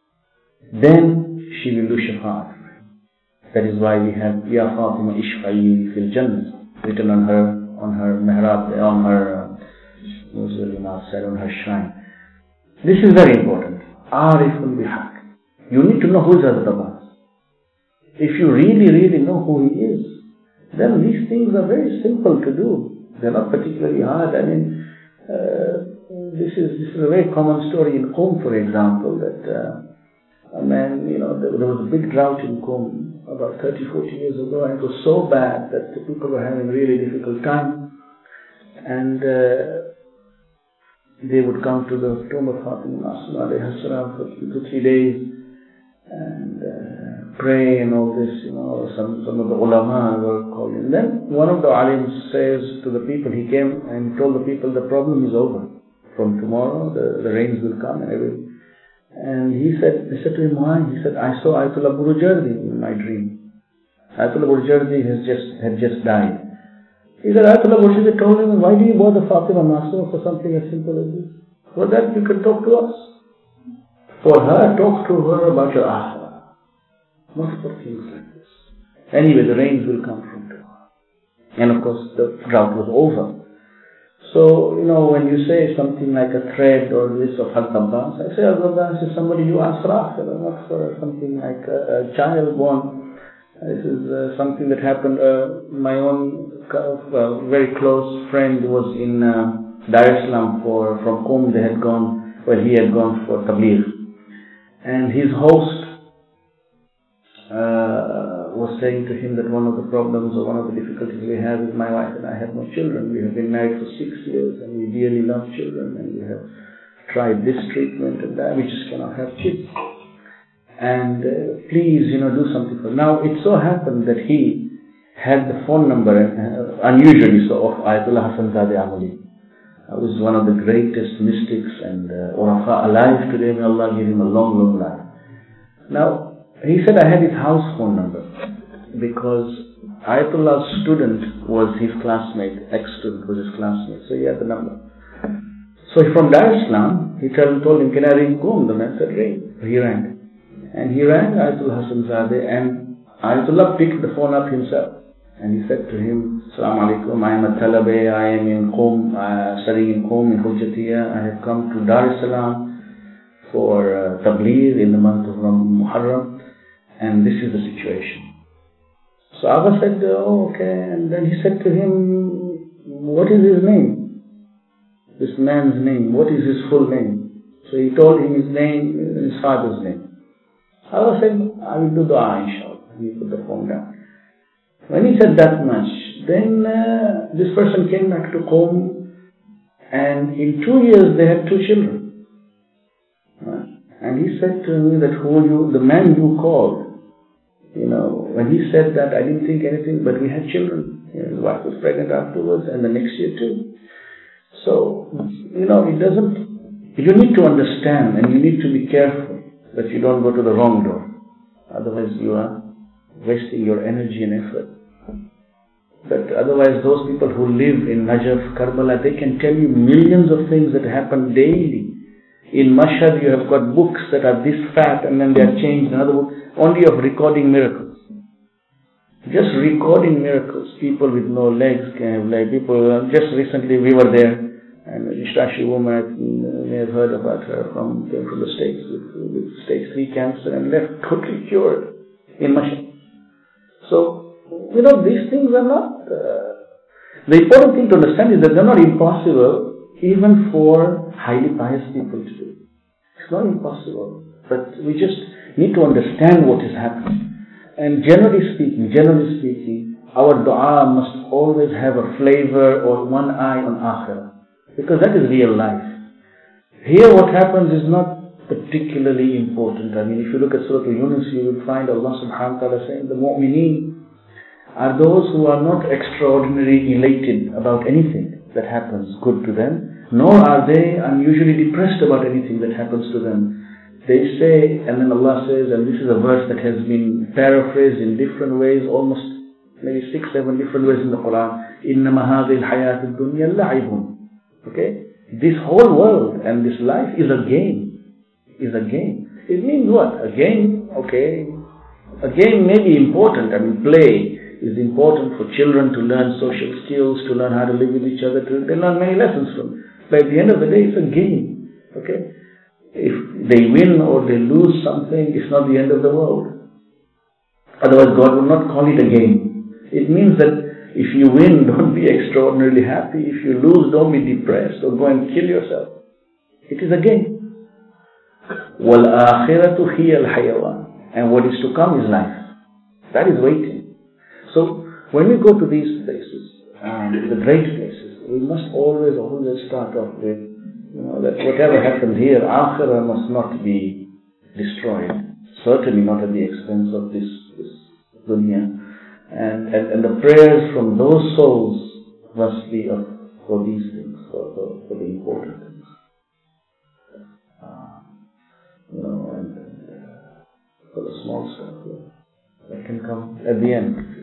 Speaker 2: then she will do shafa'at. That is why we have Ya Fatima Ishfa'i fil Jannah written on her, on her mihrab, on her uh, said on her shrine. This is very important. Arifun bihaq. You need to know who is Hazrat Abbas. If you really, really know who he is, then these things are very simple to do. They are not particularly hard. I mean, uh, this is this is a very common story in Qom, for example, that uh, a man, you know, there, there was a big drought in Qom about thirty, forty years ago, and it was so bad that the people were having a really difficult time. And uh, they would come to the tomb of Fatima Ma'asum alayhi salam for two to three days and uh, pray and all this, you know, some, some of the ulama were called in. Then one of the alims says to the people, he came and told the people, the problem is over. From tomorrow, the, the rains will come and everything. And he said, they said to him, why? He said, I saw Ayatollah Burjardi in my dream. Ayatollah Burjardi has just, had just died. He said, Ayatollah Burjardi told him, why do you bother Fatima Ma'asum for something as simple as this? For that you can talk to us. For her, talk to her about your akhirah. Not for things like this. Anyway, the rains will come from tomorrow. And of course, the drought was over. So, you know, when you say something like a thread or this of Hazrat Abbas, I say Hazrat Abbas is somebody you ask for akhirah, not for something like a, a child born. This is uh, something that happened. Uh, my own uh, very close friend was in uh, Dar es Salaam for, from Qom. They had gone, well, he had gone for Tabligh. And his host uh, was saying to him that one of the problems or one of the difficulties we have is my wife and I have no children. We have been married for six years and we dearly love children and we have tried this treatment and that. We just cannot have kids. And uh, please, you know, do something for them. Now, it so happened that he had the phone number, uh, unusually so, of Ayatollah Hasan Zadeh Amuli. Uh, who is one of the greatest mystics and uh, Urafa alive today. May Allah give him a long, long life. Now, he said I had his house phone number because Ayatollah's student was his classmate, ex-student was his classmate, so he had the number. So from Dar es Salaam, he told, told him, can I ring Qom? The man said, ring. He rang. And he rang Ayatollah Hasan Zadeh, and Ayatollah picked the phone up himself. And he said to him, Assalamu alaikum, I am a Talabe, I am in Qom, uh, studying in Qom in Hujjatiyya. I have come to Dar es Salaam for uh, Tabligh in the month of Muharram, and this is the situation. So Abba said, oh, okay. And then he said to him, what is his name? This man's name, what is his full name? So he told him his name, his father's name. Abba said, I will do dua, inshallah. And he put the phone down. When he said that much, then uh, this person came back to Qom, and in two years they had two children. Right? And he said to me that who you, the man you called, you know, when he said that, I didn't think anything, but we had children. You know, his wife was pregnant afterwards, and the next year too. So, you know, it doesn't, you need to understand, and you need to be careful that you don't go to the wrong door. Otherwise you are wasting your energy and effort. But otherwise, those people who live in Najaf, Karbala, they can tell you millions of things that happen daily. In Mashhad, you have got books that are this fat and then they are changed, another book, only of recording miracles. Just recording miracles. People with no legs can have legs. People, just recently we were there, and an Ishtashi woman, you may have heard about her, from came from the States with, with stage three cancer and left totally cured in Mashhad. So, you know, these things are not, uh, the important thing to understand is that they're not impossible even for highly pious people to do. It's not impossible, but we just need to understand what is happening. And generally speaking, generally speaking, our dua must always have a flavor or one eye on akhirah, because that is real life. Here what happens is not particularly important. I mean, if you look at Surah Yunus, you will find Allah subhanahu wa ta'ala saying, the mu'mineen are those who are not extraordinarily elated about anything that happens good to them, nor are they unusually depressed about anything that happens to them. They say, and then Allah says, and this is a verse that has been paraphrased in different ways, almost maybe six, seven different ways in the Quran. إِنَّمَا هَذِهِ الْحَيَاةُ الدُّنْيَا لَعِبٌ. Okay? This whole world and this life is a game. Is a game. It means what? A game, okay. A game may be important. I mean, play is important for children to learn social skills, to learn how to live with each other, to they learn many lessons from. But at the end of the day, it's a game. Okay? If they win or they lose something, it's not the end of the world. Otherwise, God will not call it a game. It means that if you win, don't be extraordinarily happy. If you lose, don't be depressed or go and kill yourself. It is a game. وَالْآخِرَةُ هِيَ الْحَيَوَانِ. And what is to come is life. That is waiting. So, when we go to these places, um, the great places, we must always, always start off with, you know, that whatever happens here, Akhirah must not be destroyed. Certainly not at the expense of this, this dunya. And, and, and the prayers from those souls must be of, for these things, for, for, for the important things. Uh, you know, and, and uh, for the small stuff, yeah, that can come at the end.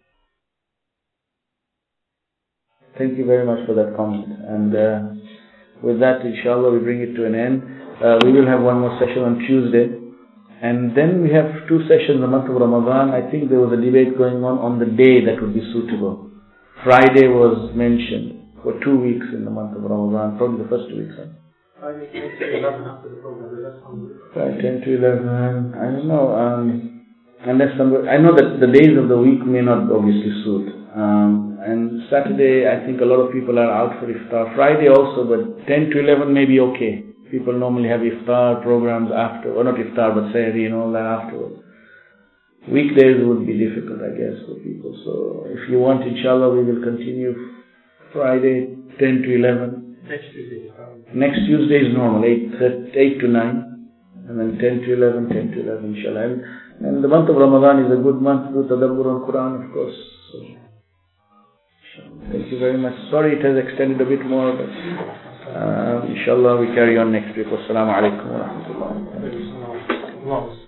Speaker 2: Thank you very much for that comment. And uh, with that, inshallah, we bring it to an end. Uh, we will have one more session on Tuesday. And then we have two sessions in the month of Ramadan. I think there was a debate going on on the day that would be suitable. Friday was mentioned for two weeks in the month of Ramadan, probably the first two weeks. Huh?
Speaker 7: Friday, ten to eleven after the program.
Speaker 2: Right, ten to eleven. I don't know. Um, unless somebody, I know that the days of the week may not obviously suit. Um, and Saturday, I think a lot of people are out for iftar. Friday also, but ten to eleven may be okay. People normally have iftar programs after, or not iftar, but sehri and all that afterwards. Weekdays would be difficult, I guess, for people. So if you want, inshallah, we will continue Friday, ten to eleven.
Speaker 7: Next Tuesday.
Speaker 2: Next Tuesday is normal, eight, eight to nine. And then ten to eleven, ten to eleven, inshallah. And, and the month of Ramadan is a good month to tadabbur on Quran, of course. So, thank you very much. Sorry it has extended a bit more, but uh, inshallah we carry on next week. Wassalamu alaikum wa rahmatullah.